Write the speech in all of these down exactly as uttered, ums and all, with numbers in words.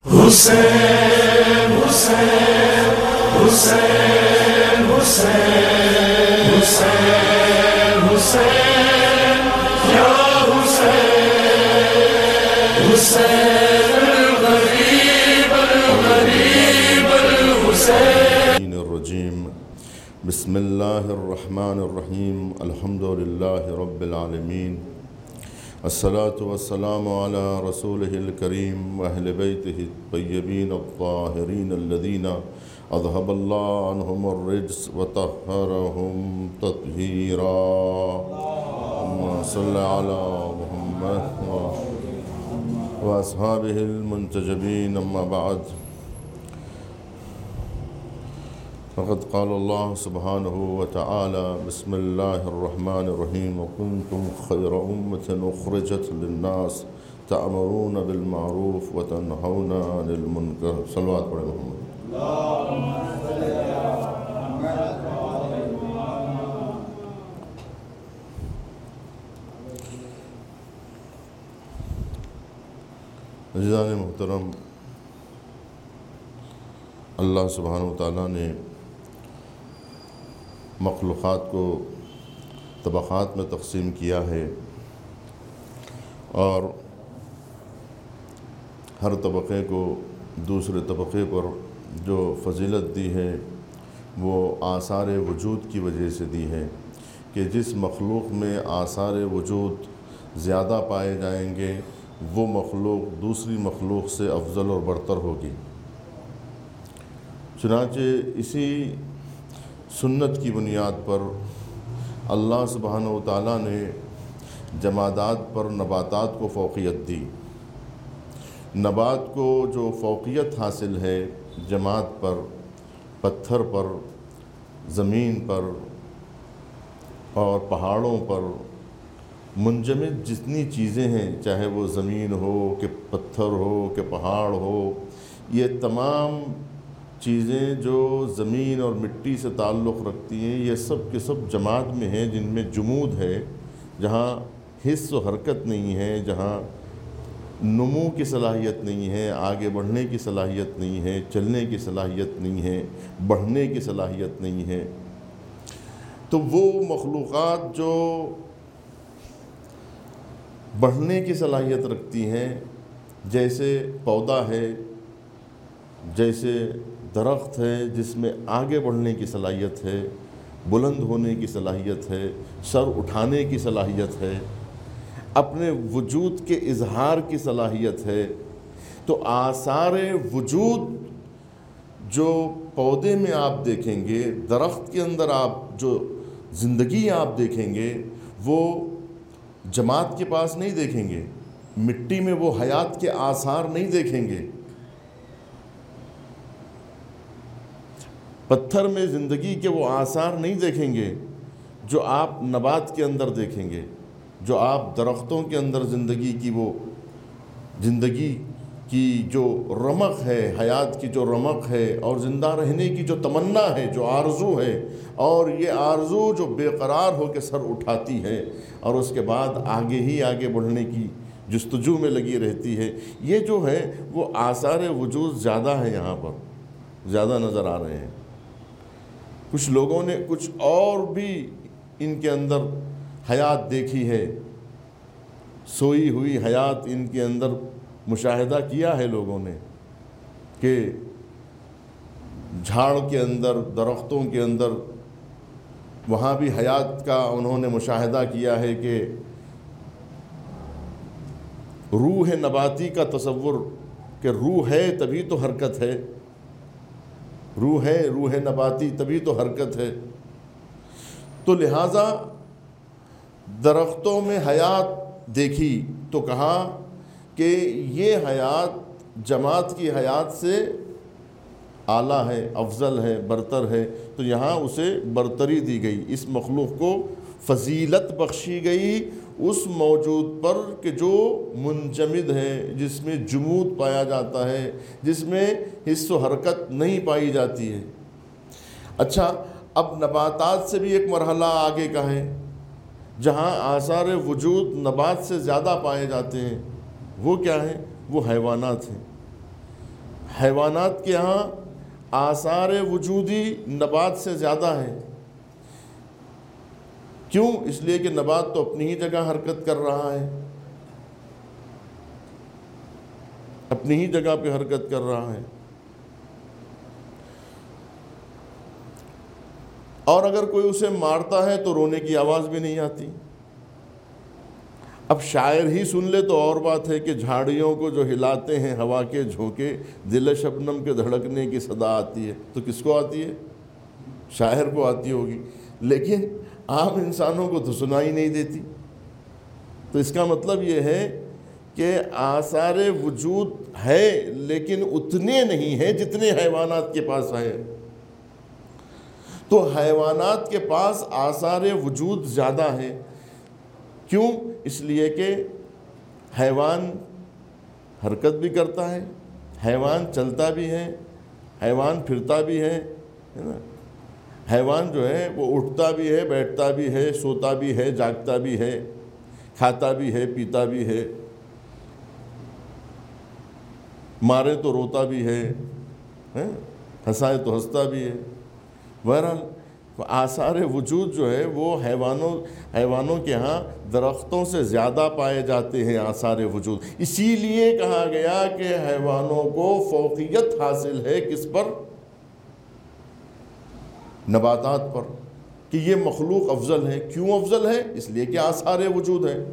حسین حسین حسین حسین حسین حسین یا حسین حسین الغریب الغریب الحسین الرجیم بسم اللہ الرحمن الرحیم الحمد للہ رب العالمین الصلاة والسلام على رسوله الكريم وأهل بيته الطيبين الطاهرين الذين أذهب الله عنهم الرجس وطهرهم تطهيرا اللهم صل على محمد وأصحابه المنتجبين أما بعد فقد قال الله سبحانه وتعالى بسم الله الرحمن الرحيم وكنتم خير أمة أخرجت للناس تأمرون بالمعروف وتنهون عن المنكر صلوات على محمد اللهم صل على محمد وعلى آل محمد. عزیزان محترم، اللہ سبحانہ وتعالیٰ نے مخلوقات کو طبقات میں تقسیم کیا ہے اور ہر طبقے کو دوسرے طبقے پر جو فضیلت دی ہے وہ آثار وجود کی وجہ سے دی ہے کہ جس مخلوق میں آثار وجود زیادہ پائے جائیں گے وہ مخلوق دوسری مخلوق سے افضل اور برتر ہوگی. چنانچہ اسی سنت کی بنیاد پر اللہ سبحانہ و تعالیٰ نے جمادات پر نباتات کو فوقیت دی. نبات کو جو فوقیت حاصل ہے جماد پر، پتھر پر، زمین پر اور پہاڑوں پر منجمد جتنی چیزیں ہیں، چاہے وہ زمین ہو کہ پتھر ہو کہ پہاڑ ہو، یہ تمام چیزیں جو زمین اور مٹی سے تعلق رکھتی ہیں یہ سب کے سب جماد میں ہیں، جن میں جمود ہے، جہاں حس و حرکت نہیں ہے، جہاں نمو کی صلاحیت نہیں ہے، آگے بڑھنے کی صلاحیت نہیں ہے، چلنے کی صلاحیت نہیں ہے، بڑھنے کی صلاحیت نہیں ہے. تو وہ مخلوقات جو بڑھنے کی صلاحیت رکھتی ہیں، جیسے پودا ہے، جیسے درخت ہے جس میں آگے بڑھنے کی صلاحیت ہے، بلند ہونے کی صلاحیت ہے، سر اٹھانے کی صلاحیت ہے، اپنے وجود کے اظہار کی صلاحیت ہے، تو آثار وجود جو پودے میں آپ دیکھیں گے، درخت کے اندر آپ جو زندگی آپ دیکھیں گے وہ جماد کے پاس نہیں دیکھیں گے، مٹی میں وہ حیات کے آثار نہیں دیکھیں گے، پتھر میں زندگی کے وہ آثار نہیں دیکھیں گے جو آپ نبات کے اندر دیکھیں گے، جو آپ درختوں کے اندر زندگی کی وہ زندگی کی جو رمق ہے، حیات کی جو رمق ہے اور زندہ رہنے کی جو تمنا ہے، جو آرزو ہے، اور یہ آرزو جو بے قرار ہو کے سر اٹھاتی ہے اور اس کے بعد آگے ہی آگے بڑھنے کی جستجو میں لگی رہتی ہے، یہ جو ہے وہ آثار وجود زیادہ ہے، یہاں پر زیادہ نظر آ رہے ہیں. کچھ لوگوں نے کچھ اور بھی ان کے اندر حیات دیکھی ہے، سوئی ہوئی حیات ان کے اندر مشاہدہ کیا ہے لوگوں نے کہ جھاڑ کے اندر، درختوں کے اندر وہاں بھی حیات کا انہوں نے مشاہدہ کیا ہے کہ روح نباتی کا تصور کہ روح ہے تبھی تو حرکت ہے، روح ہے، روح نباتی تبھی تو حرکت ہے. تو لہٰذا درختوں میں حیات دیکھی تو کہا کہ یہ حیات جماد کی حیات سے اعلیٰ ہے، افضل ہے، برتر ہے، تو یہاں اسے برتری دی گئی، اس مخلوق کو فضیلت بخشی گئی اس موجود پر کہ جو منجمد ہے، جس میں جمود پایا جاتا ہے، جس میں حس و حرکت نہیں پائی جاتی ہے. اچھا، اب نباتات سے بھی ایک مرحلہ آگے کا ہے جہاں آثار وجود نبات سے زیادہ پائے جاتے ہیں. وہ کیا ہیں؟ وہ حیوانات ہیں. حیوانات کے ہاں آثار وجودی نبات سے زیادہ ہے۔ کیوں؟ اس لیے کہ نبات تو اپنی ہی جگہ حرکت کر رہا ہے، اپنی ہی جگہ پہ حرکت کر رہا ہے، اور اگر کوئی اسے مارتا ہے تو رونے کی آواز بھی نہیں آتی۔ اب شاعر ہی سن لے تو اور بات ہے کہ جھاڑیوں کو جو ہلاتے ہیں ہوا کے جھونکے، دل شبنم کے دھڑکنے کی صدا آتی ہے، تو کس کو آتی ہے؟ شاعر کو آتی ہوگی، لیکن عام انسانوں کو تو سنائی نہیں دیتی۔ تو اس کا مطلب یہ ہے کہ آثار وجود ہے لیکن اتنے نہیں ہیں جتنے حیوانات کے پاس ہے۔ تو حیوانات کے پاس آثار وجود زیادہ ہے۔ کیوں؟ اس لیے کہ حیوان حرکت بھی کرتا ہے، حیوان چلتا بھی ہے، حیوان پھرتا بھی ہے، حیوان جو ہے وہ اٹھتا بھی ہے، بیٹھتا بھی ہے، سوتا بھی ہے، جاگتا بھی ہے، کھاتا بھی ہے، پیتا بھی ہے، مارے تو روتا بھی ہے، ہنسائے تو ہنستا بھی ہے۔ بہرحال آثار وجود جو ہے وہ حیوانوں حیوانوں کے ہاں درختوں سے زیادہ پائے جاتے ہیں آثار وجود۔ اسی لیے کہا گیا کہ حیوانوں کو فوقیت حاصل ہے کس پر؟ نباتات پر، کہ یہ مخلوق افضل ہے۔ کیوں افضل ہے؟ اس لیے کہ آثار وجود ہے۔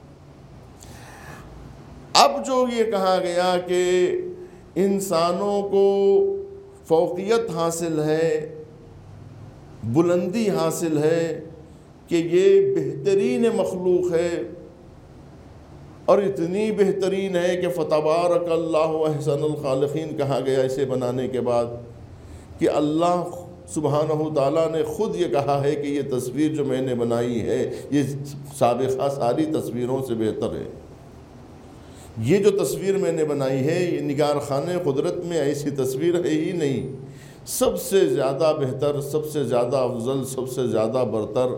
اب جو یہ کہا گیا کہ انسانوں کو فوقیت حاصل ہے، بلندی حاصل ہے، کہ یہ بہترین مخلوق ہے، اور اتنی بہترین ہے کہ فتبارک اللہ احسن الخالقین کہا گیا اسے بنانے کے بعد، کہ اللہ سبحانہ تعالیٰ نے خود یہ کہا ہے کہ یہ تصویر جو میں نے بنائی ہے یہ سابقہ ساری تصویروں سے بہتر ہے۔ یہ جو تصویر میں نے بنائی ہے یہ نگار خانے قدرت میں ایسی تصویر ہے ہی نہیں، سب سے زیادہ بہتر، سب سے زیادہ افضل، سب سے زیادہ برتر۔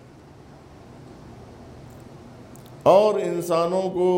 اور انسانوں کو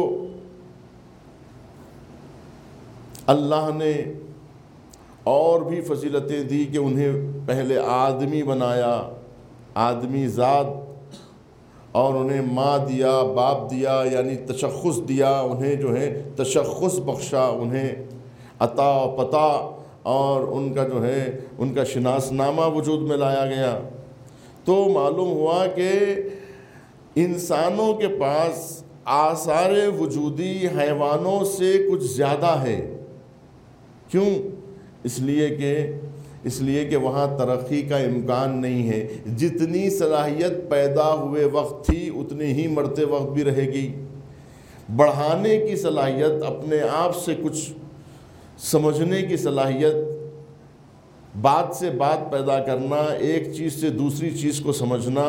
اللہ نے اور بھی فضیلتیں دی کہ انہیں پہلے آدمی بنایا، آدمی ذات، اور انہیں ماں دیا، باپ دیا، یعنی تشخص دیا، انہیں جو ہے تشخص بخشا، انہیں عطا پتہ اور ان کا جو ہے ان کا شناس نامہ وجود میں لایا گیا۔ تو معلوم ہوا کہ انسانوں کے پاس آثار وجودی حیوانوں سے کچھ زیادہ ہے۔ کیوں؟ اس لیے کہ اس لیے کہ وہاں ترقی کا امکان نہیں ہے۔ جتنی صلاحیت پیدا ہوئے وقت تھی اتنی ہی مرتے وقت بھی رہے گی۔ بڑھانے کی صلاحیت، اپنے آپ سے کچھ سمجھنے کی صلاحیت، بات سے بات پیدا کرنا، ایک چیز سے دوسری چیز کو سمجھنا،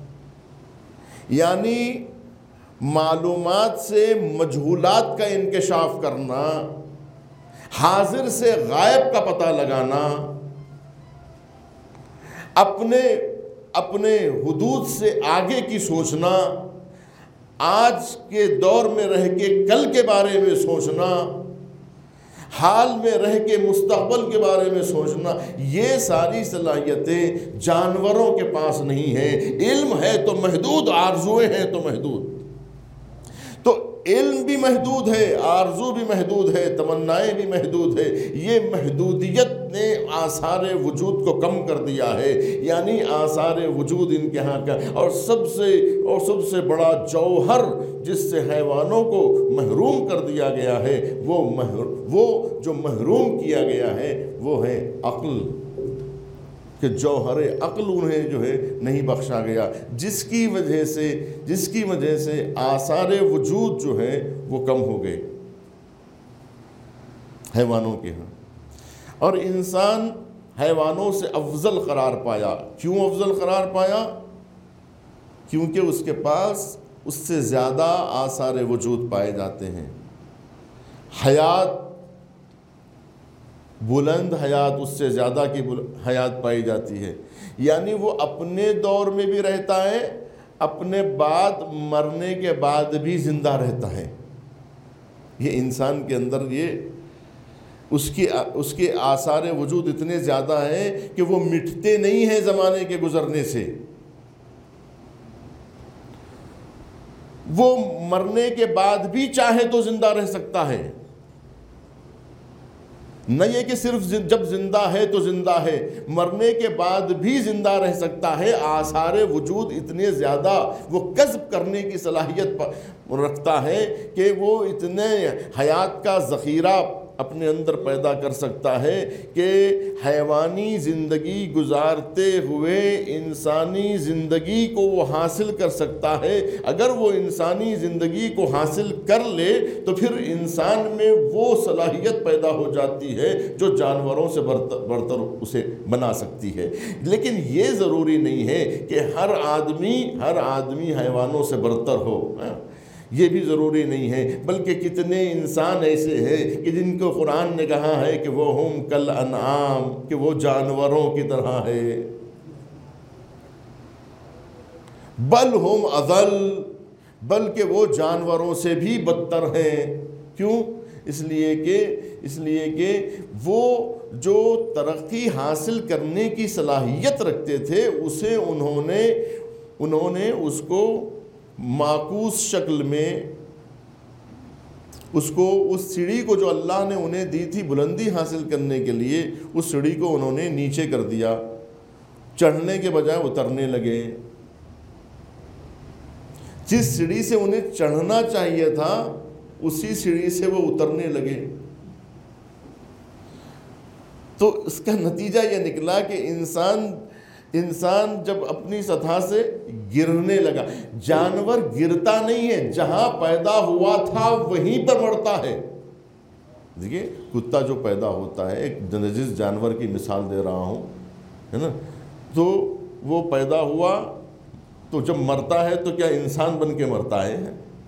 یعنی معلومات سے مجہولات کا انکشاف کرنا، حاضر سے غائب کا پتہ لگانا، اپنے اپنے حدود سے آگے کی سوچنا، آج کے دور میں رہ کے کل کے بارے میں سوچنا، حال میں رہ کے مستقبل کے بارے میں سوچنا، یہ ساری صلاحیتیں جانوروں کے پاس نہیں ہیں۔ علم ہے تو محدود، آرزویں ہیں تو محدود۔ تو علم بھی محدود ہے، آرزو بھی محدود ہے، تمنائیں بھی محدود ہے۔ یہ محدودیت نے آثار وجود کو کم کر دیا ہے، یعنی آثار وجود ان کے ہاں کا اور سب سے اور سب سے بڑا جوہر جس سے حیوانوں کو محروم کر دیا گیا ہے، وہ وہ جو محروم کیا گیا ہے وہ ہے عقل، کہ جوہر عقل انہیں جو ہے نہیں بخشا گیا، جس کی وجہ سے جس کی وجہ سے آثار وجود جو ہے وہ کم ہو گئے حیوانوں کے ہاں، اور انسان حیوانوں سے افضل قرار پایا۔ کیوں افضل قرار پایا؟ کیونکہ اس کے پاس اس سے زیادہ آثار وجود پائے جاتے ہیں۔ حیات، بلند حیات، اس سے زیادہ کی حیات پائی جاتی ہے، یعنی وہ اپنے دور میں بھی رہتا ہے، اپنے بعد مرنے کے بعد بھی زندہ رہتا ہے۔ یہ انسان کے اندر یہ اس کی اس کے آثار وجود اتنے زیادہ ہیں کہ وہ مٹتے نہیں ہیں زمانے کے گزرنے سے. وہ مرنے کے بعد بھی چاہے تو زندہ رہ سکتا ہے. نہ یہ کہ صرف جب زندہ ہے تو زندہ ہے، مرنے کے بعد بھی زندہ رہ سکتا ہے. آثار وجود اتنے زیادہ وہ کسب کرنے کی صلاحیت رکھتا ہے کہ وہ اتنے حیات کا ذخیرہ اپنے اندر پیدا کر سکتا ہے کہ حیوانی زندگی گزارتے ہوئے انسانی زندگی کو وہ حاصل کر سکتا ہے. اگر وہ انسانی زندگی کو حاصل کر لے تو پھر انسان میں وہ صلاحیت پیدا ہو جاتی ہے جو جانوروں سے برتر اسے بنا سکتی ہے. لیکن یہ ضروری نہیں ہے کہ ہر آدمی ہر آدمی حیوانوں سے برتر ہو، یہ بھی ضروری نہیں ہے. بلکہ کتنے انسان ایسے ہیں کہ جن کو قرآن نے کہا ہے کہ وہ ہم کل انعام، کہ وہ جانوروں کی طرح ہے. بل ہم اضل، بلکہ وہ جانوروں سے بھی بدتر ہیں. کیوں؟ اس لیے کہ اس لیے کہ وہ جو ترقی حاصل کرنے کی صلاحیت رکھتے تھے اسے انہوں نے انہوں نے اس کو معکوس شکل میں، اس کو اس سیڑھی کو جو اللہ نے انہیں دی تھی بلندی حاصل کرنے کے لیے، اس سیڑھی کو انہوں نے نیچے کر دیا. چڑھنے کے بجائے اترنے لگے. جس سیڑھی سے انہیں چڑھنا چاہیے تھا اسی سیڑھی سے وہ اترنے لگے. تو اس کا نتیجہ یہ نکلا کہ انسان انسان جب اپنی سطح سے گرنے لگا. جانور گرتا نہیں ہے، جہاں پیدا ہوا تھا وہیں پر مرتا ہے. دیکھیے کتا جو پیدا ہوتا ہے، ایک نجس جانور کی مثال دے رہا ہوں، ہے نا، تو وہ پیدا ہوا تو جب مرتا ہے تو کیا انسان بن کے مرتا ہے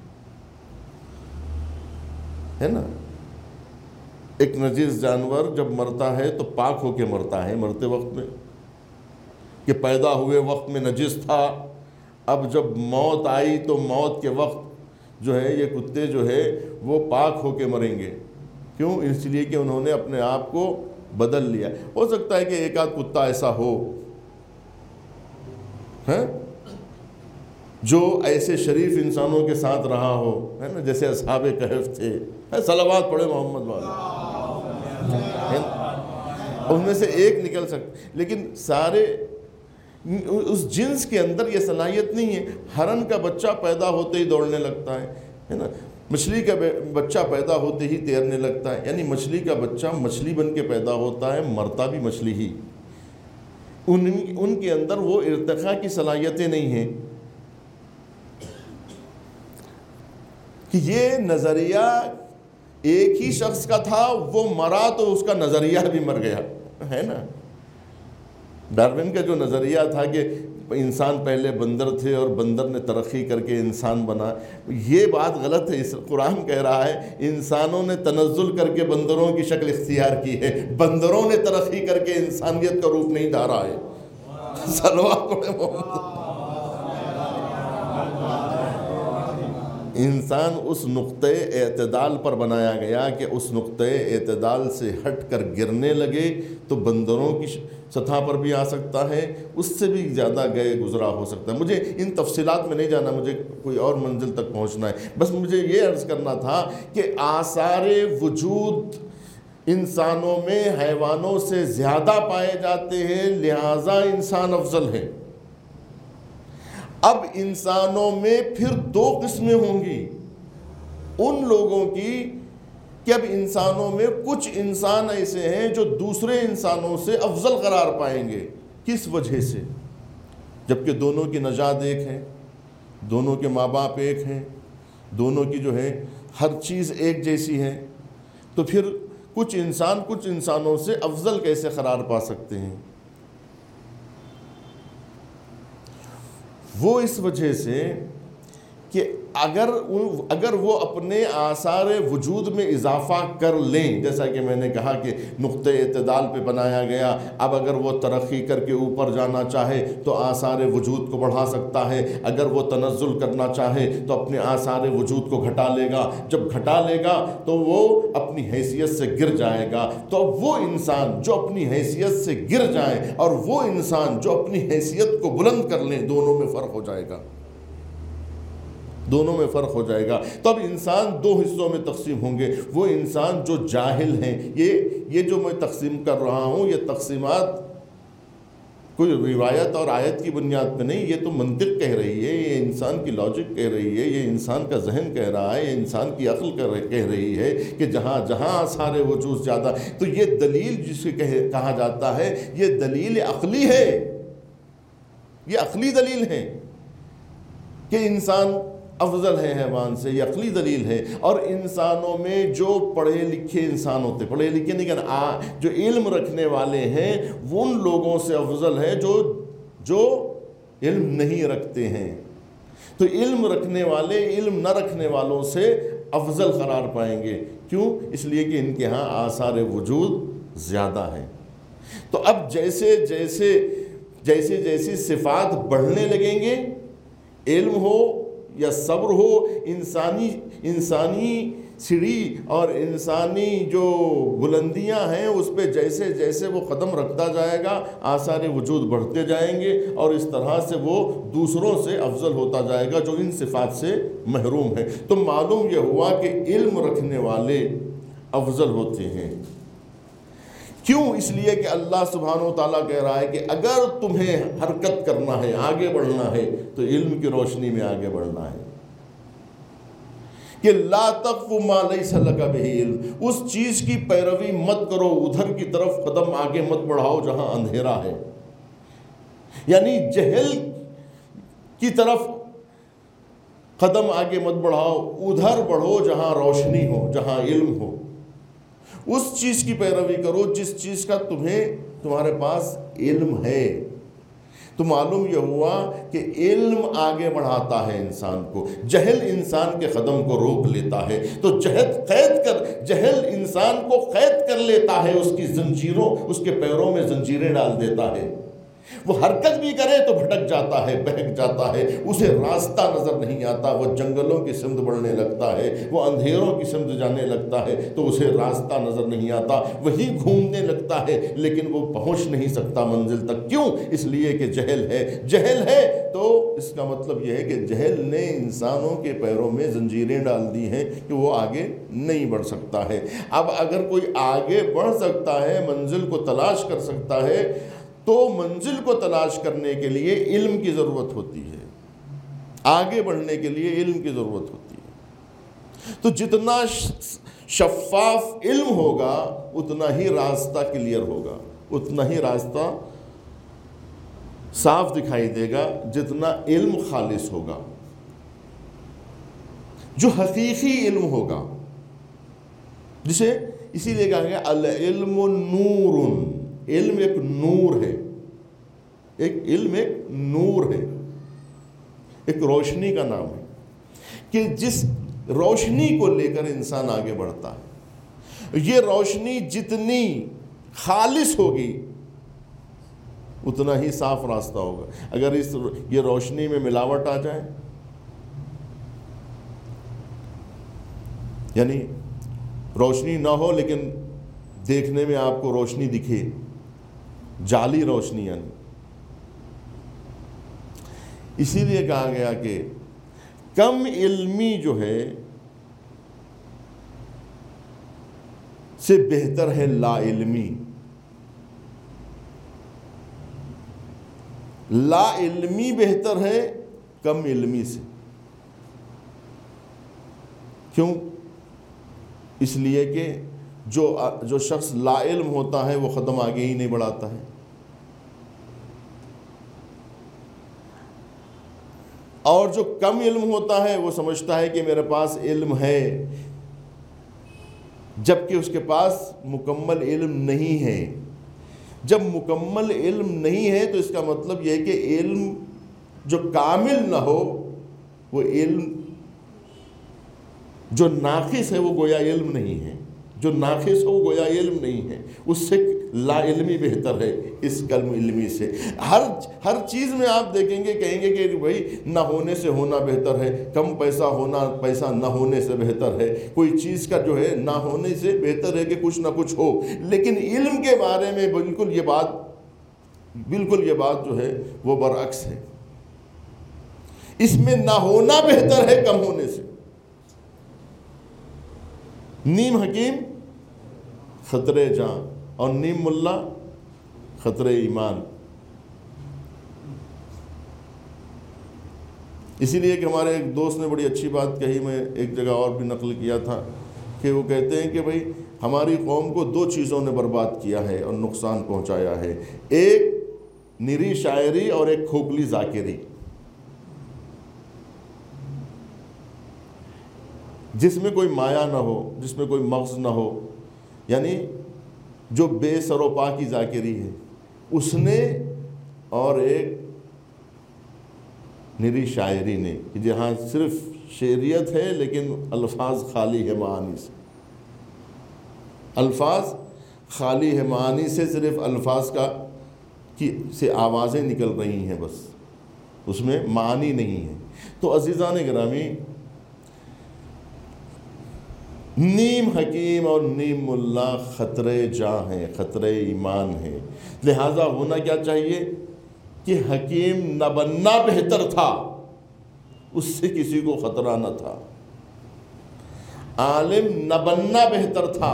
ہے نا. ایک نجس جانور جب مرتا ہے تو پاک ہو کے مرتا ہے مرتے وقت میں، کہ پیدا ہوئے وقت میں نجس تھا، اب جب موت آئی تو موت کے وقت جو ہے یہ کتے جو ہے وہ پاک ہو کے مریں گے. کیوں؟ اس لیے کہ انہوں نے اپنے آپ کو بدل لیا. ہو سکتا ہے کہ ایک آدھ کتا ایسا ہو ہے جو ایسے شریف انسانوں کے ساتھ رہا ہو، ہے نا، جیسے اصحاب کہف تھے. صلوات پڑھے محمد والے، ان میں سے ایک نکل سکتے، لیکن سارے اس جنس کے اندر یہ صلاحیت نہیں ہے. ہرن کا بچہ پیدا ہوتے ہی دوڑنے لگتا ہے ہے نا. مچھلی کا بچہ پیدا ہوتے ہی تیرنے لگتا ہے. یعنی مچھلی کا بچہ مچھلی بن کے پیدا ہوتا ہے، مرتا بھی مچھلی ہی. ان ان کے اندر وہ ارتقاء کی صلاحیتیں نہیں ہیں. کہ یہ نظریہ ایک ہی شخص کا تھا، وہ مرا تو اس کا نظریہ بھی مر گیا، ہے نا. ڈارون کا جو نظریہ تھا کہ انسان پہلے بندر تھے اور بندر نے ترقی کر کے انسان بنا، یہ بات غلط ہے. اس قرآن کہہ رہا ہے انسانوں نے تنزل کر کے بندروں کی شکل اختیار کی ہے، بندروں نے ترقی کر کے انسانیت کا روپ نہیں دھارا ہے. صلوات پڑھے محمد. انسان اس نقطۂ اعتدال پر بنایا گیا کہ اس نقطۂ اعتدال سے ہٹ کر گرنے لگے تو بندروں کی سطح پر بھی آ سکتا ہے، اس سے بھی زیادہ گئے گزرا ہو سکتا ہے. مجھے ان تفصیلات میں نہیں جانا، مجھے کوئی اور منزل تک پہنچنا ہے. بس مجھے یہ عرض کرنا تھا کہ آثار وجود انسانوں میں حیوانوں سے زیادہ پائے جاتے ہیں، لہٰذا انسان افضل ہے. اب انسانوں میں پھر دو قسمیں ہوں گی ان لوگوں کی کہ اب انسانوں میں کچھ انسان ایسے ہیں جو دوسرے انسانوں سے افضل قرار پائیں گے. کس وجہ سے؟ جبکہ دونوں کی نژاد ایک ہے، دونوں کے ماں باپ ایک ہیں، دونوں کی جو ہے ہر چیز ایک جیسی ہے، تو پھر کچھ انسان کچھ انسانوں سے افضل کیسے قرار پا سکتے ہیں؟ وہ اس وجہ سے کہ اگر اگر وہ اپنے آثار وجود میں اضافہ کر لیں، جیسا کہ میں نے کہا کہ نقطۂ اعتدال پہ بنایا گیا، اب اگر وہ ترقی کر کے اوپر جانا چاہے تو آثار وجود کو بڑھا سکتا ہے، اگر وہ تنزل کرنا چاہے تو اپنے آثار وجود کو گھٹا لے گا، جب گھٹا لے گا تو وہ اپنی حیثیت سے گر جائے گا۔ تو وہ انسان جو اپنی حیثیت سے گر جائے اور وہ انسان جو اپنی حیثیت کو بلند کر لیں، دونوں میں فرق ہو جائے گا، دونوں میں فرق ہو جائے گا۔ تو اب انسان دو حصوں میں تقسیم ہوں گے، وہ انسان جو جاہل ہیں، یہ یہ جو میں تقسیم کر رہا ہوں یہ تقسیمات کوئی روایت اور آیت کی بنیاد پہ نہیں، یہ تو منطق کہہ رہی ہے، یہ انسان کی لاجک کہہ رہی ہے، یہ انسان کا ذہن کہہ رہا ہے، یہ انسان کی عقل کہہ رہی ہے کہ جہاں جہاں آثار وجود زیادہ، تو یہ دلیل جسے کہا جاتا ہے یہ دلیل عقلی ہے، یہ عقلی دلیل ہے کہ انسان افضل ہے حیوان سے، یہ عقلی دلیل ہے۔ اور انسانوں میں جو پڑھے لکھے انسان ہوتے، پڑھے لکھے نہیں کہنا، جو علم رکھنے والے ہیں وہ ان لوگوں سے افضل ہے جو جو علم نہیں رکھتے ہیں۔ تو علم رکھنے والے علم نہ رکھنے والوں سے افضل قرار پائیں گے، کیوں؟ اس لیے کہ ان کے ہاں آثار وجود زیادہ ہیں۔ تو اب جیسے جیسے جیسے جیسی صفات بڑھنے لگیں گے، علم ہو یا صبر ہو، انسانی انسانی سیڑھی اور انسانی جو بلندیاں ہیں اس پہ جیسے جیسے وہ قدم رکھتا جائے گا، آثار وجود بڑھتے جائیں گے اور اس طرح سے وہ دوسروں سے افضل ہوتا جائے گا جو ان صفات سے محروم ہیں۔ تو معلوم یہ ہوا کہ علم رکھنے والے افضل ہوتے ہیں۔ کیوں؟ اس لیے کہ اللہ سبحانہ و تعالیٰ کہہ رہا ہے کہ اگر تمہیں حرکت کرنا ہے، آگے بڑھنا ہے، تو علم کی روشنی میں آگے بڑھنا ہے، کہ لا تقف ما لیس لک بہ علم، اس چیز کی پیروی مت کرو، ادھر کی طرف قدم آگے مت بڑھاؤ جہاں اندھیرا ہے، یعنی جہل کی طرف قدم آگے مت بڑھاؤ، ادھر بڑھو جہاں روشنی ہو، جہاں علم ہو، اس چیز کی پیروی کرو جس چیز کا تمہیں تمہارے پاس علم ہے۔ تو معلوم یہ ہوا کہ علم آگے بڑھاتا ہے انسان کو، جہل انسان کے قدم کو روک لیتا ہے۔ تو جہل قید کر جہل انسان کو قید کر لیتا ہے، اس کی زنجیروں اس کے پیروں میں زنجیریں ڈال دیتا ہے، وہ حرکت بھی کرے تو بھٹک جاتا ہے، بہک جاتا ہے، اسے راستہ نظر نہیں آتا، وہ جنگلوں کی سمت بڑھنے لگتا ہے، وہ اندھیروں کی سمت جانے لگتا ہے تو اسے راستہ نظر نہیں آتا، وہی گھومنے لگتا ہے لیکن وہ پہنچ نہیں سکتا منزل تک۔ کیوں؟ اس لیے کہ جہل ہے۔ جہل ہے تو اس کا مطلب یہ ہے کہ جہل نے انسانوں کے پیروں میں زنجیریں ڈال دی ہیں کہ وہ آگے نہیں بڑھ سکتا ہے۔ اب اگر کوئی آگے بڑھ سکتا ہے، منزل کو تلاش کر سکتا ہے، تو منزل کو تلاش کرنے کے لیے علم کی ضرورت ہوتی ہے، آگے بڑھنے کے لیے علم کی ضرورت ہوتی ہے۔ تو جتنا شفاف علم ہوگا اتنا ہی راستہ کلیئر ہوگا، اتنا ہی راستہ صاف دکھائی دے گا جتنا علم خالص ہوگا۔ جو حقیقی علم ہوگا، جسے اسی لیے کہا گیا العلم نور، علم ایک نور ہے، ایک علم ایک نور ہے، ایک روشنی کا نام ہے، کہ جس روشنی کو لے کر انسان آگے بڑھتا ہے۔ یہ روشنی جتنی خالص ہوگی اتنا ہی صاف راستہ ہوگا۔ اگر اس یہ روشنی میں ملاوٹ آ جائے، یعنی روشنی نہ ہو لیکن دیکھنے میں آپ کو روشنی دکھے، جعلی روشنی، یعنی اسی لیے کہا گیا کہ کم علمی جو ہے سے بہتر ہے لا علمی، لا علمی بہتر ہے کم علمی سے۔ کیوں؟ اس لیے کہ جو جو شخص لا علم ہوتا ہے وہ قدم آگے ہی نہیں بڑھاتا ہے، اور جو کم علم ہوتا ہے وہ سمجھتا ہے کہ میرے پاس علم ہے، جبکہ اس کے پاس مکمل علم نہیں ہے۔ جب مکمل علم نہیں ہے تو اس کا مطلب یہ ہے کہ علم جو کامل نہ ہو وہ علم جو ناقص ہے وہ گویا علم نہیں ہے، جو ناقص ہو گویا علم نہیں ہے، اس سے لا علمی بہتر ہے اس کم علمی سے۔ ہر ہر چیز میں آپ دیکھیں گے کہیں گے کہ بھائی نہ ہونے سے ہونا بہتر ہے، کم پیسہ ہونا پیسہ نہ ہونے سے بہتر ہے، کوئی چیز کا جو ہے نہ ہونے سے بہتر ہے کہ کچھ نہ کچھ ہو۔ لیکن علم کے بارے میں بالکل یہ بات بالکل یہ بات جو ہے وہ برعکس ہے، اس میں نہ ہونا بہتر ہے کم ہونے سے۔ نیم حکیم خطرے جاں اور نیم ملا خطرے ایمان۔ اسی لیے کہ ہمارے ایک دوست نے بڑی اچھی بات کہی، میں ایک جگہ اور بھی نقل کیا تھا کہ وہ کہتے ہیں کہ بھئی ہماری قوم کو دو چیزوں نے برباد کیا ہے اور نقصان پہنچایا ہے، ایک نری شاعری اور ایک کھوکھلی ذاکری، جس میں کوئی مایا نہ ہو، جس میں کوئی مغز نہ ہو، یعنی جو بے سر و پا کی ذاکری ہے اس نے، اور ایک نری شاعری نے کہ جہاں صرف شعریت ہے لیکن الفاظ خالی ہے معانی سے، الفاظ خالی ہے معانی سے، صرف الفاظ کا کی سے آوازیں نکل رہی ہیں بس، اس میں معانی نہیں ہے۔ تو عزیزان گرامی، نیم حکیم اور نیم ملا خطرے جاں ہیں، خطرے ایمان ہیں۔ لہٰذا ہونا کیا چاہیے کہ حکیم نہ بننا بہتر تھا، اس سے کسی کو خطرہ نہ تھا، عالم نہ بننا بہتر تھا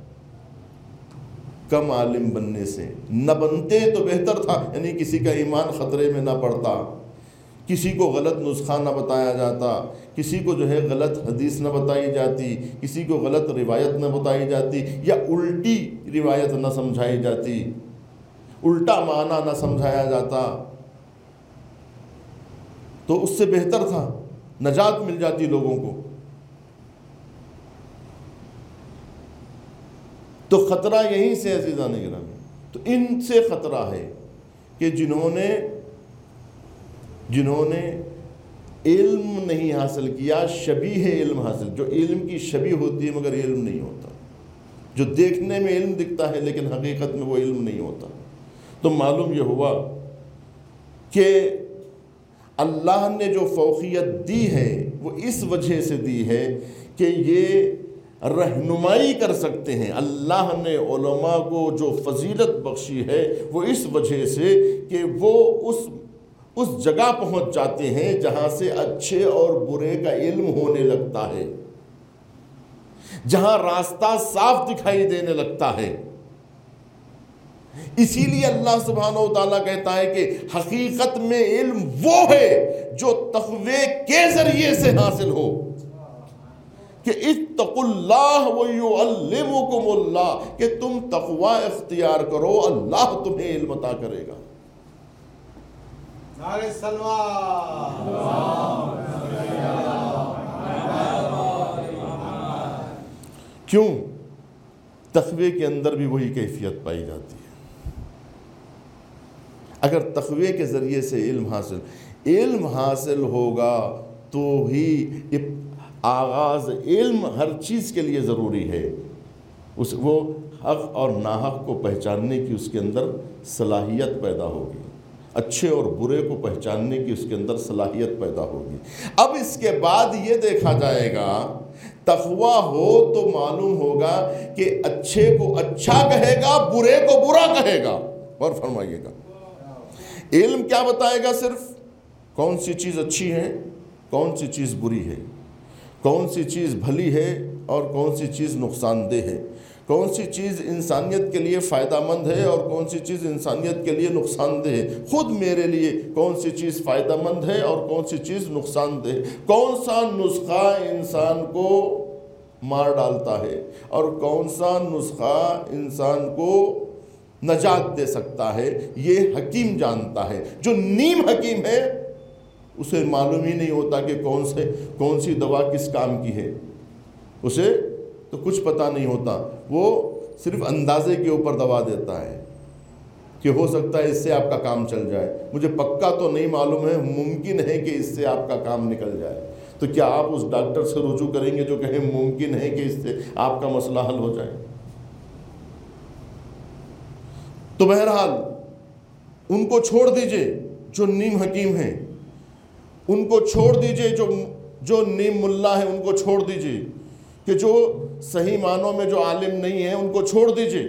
کم عالم بننے سے، نہ بنتے تو بہتر تھا، یعنی کسی کا ایمان خطرے میں نہ پڑتا، کسی کو غلط نسخہ نہ بتایا جاتا، کسی کو جو ہے غلط حدیث نہ بتائی جاتی، کسی کو غلط روایت نہ بتائی جاتی، یا الٹی روایت نہ سمجھائی جاتی، الٹا معنی نہ سمجھایا جاتا، تو اس سے بہتر تھا، نجات مل جاتی لوگوں کو۔ تو خطرہ یہیں سے عزیزان گرامی، تو ان سے خطرہ ہے کہ جنہوں نے جنہوں نے علم نہیں حاصل کیا، شبیہ علم حاصل، جو علم کی شبیہ ہوتی ہے مگر علم نہیں ہوتا، جو دیکھنے میں علم دکھتا ہے لیکن حقیقت میں وہ علم نہیں ہوتا۔ تو معلوم یہ ہوا کہ اللہ نے جو فوقیت دی ہے وہ اس وجہ سے دی ہے کہ یہ رہنمائی کر سکتے ہیں۔ اللہ نے علماء کو جو فضیلت بخشی ہے وہ اس وجہ سے کہ وہ اس اس جگہ پہنچ جاتے ہیں جہاں سے اچھے اور برے کا علم ہونے لگتا ہے، جہاں راستہ صاف دکھائی دینے لگتا ہے۔ اسی لیے اللہ سبحانہ و تعالیٰ کہتا ہے کہ حقیقت میں علم وہ ہے جو تقوی کے ذریعے سے حاصل ہو، کہ اتقوا اللہ ویعلمکم اللہ، کہ تم تقوی اختیار کرو، اللہ تمہیں علم عطا کرے گا۔ نعرہ سلوات۔ کیوں؟ تقوی کے اندر بھی وہی کیفیت پائی جاتی ہے۔ اگر تقوی کے ذریعے سے علم حاصل علم حاصل ہوگا تو ہی آغاز علم ہر چیز کے لیے ضروری ہے، اس وہ حق اور ناحق کو پہچاننے کی اس کے اندر صلاحیت پیدا ہوگی، اچھے اور برے کو پہچاننے کی اس کے اندر صلاحیت پیدا ہوگی۔ اب اس کے بعد یہ دیکھا جائے گا، تقوی ہو تو معلوم ہوگا کہ اچھے کو اچھا کہے گا، برے کو برا کہے گا۔ اور فرمائیے گا، علم کیا بتائے گا؟ صرف کون سی چیز اچھی ہے، کون سی چیز بری ہے، کون سی چیز بھلی ہے اور کون سی چیز نقصان دہ ہے، کون سی چیز انسانیت کے لیے فائدہ مند ہے اور کون سی چیز انسانیت کے لیے نقصان دہ ہے، خود میرے لیے کون سی چیز فائدہ مند ہے اور کون سی چیز نقصان دہ ہے، کون سا نسخہ انسان کو مار ڈالتا ہے اور کون سا نسخہ انسان کو نجات دے سکتا ہے، یہ حکیم جانتا ہے۔ جو نیم حکیم ہے اسے معلوم ہی نہیں ہوتا کہ کون سے کون سی دوا کس کام کی ہے، اسے تو کچھ پتہ نہیں ہوتا، وہ صرف اندازے کے اوپر دوا دیتا ہے کہ ہو سکتا ہے اس سے آپ کا کام چل جائے، مجھے پکا تو نہیں معلوم ہے، ممکن ہے کہ اس سے آپ کا کام نکل جائے۔ تو کیا آپ اس ڈاکٹر سے رجوع کریں گے جو کہیں ممکن ہے کہ اس سے آپ کا مسئلہ حل ہو جائے؟ تو بہرحال ان کو چھوڑ دیجئے جو نیم حکیم ہیں، ان کو چھوڑ دیجئے جو جو نیم ملا ہے، ان کو چھوڑ دیجئے کہ جو صحیح معنوں میں جو عالم نہیں ہیں ان کو چھوڑ دیجئے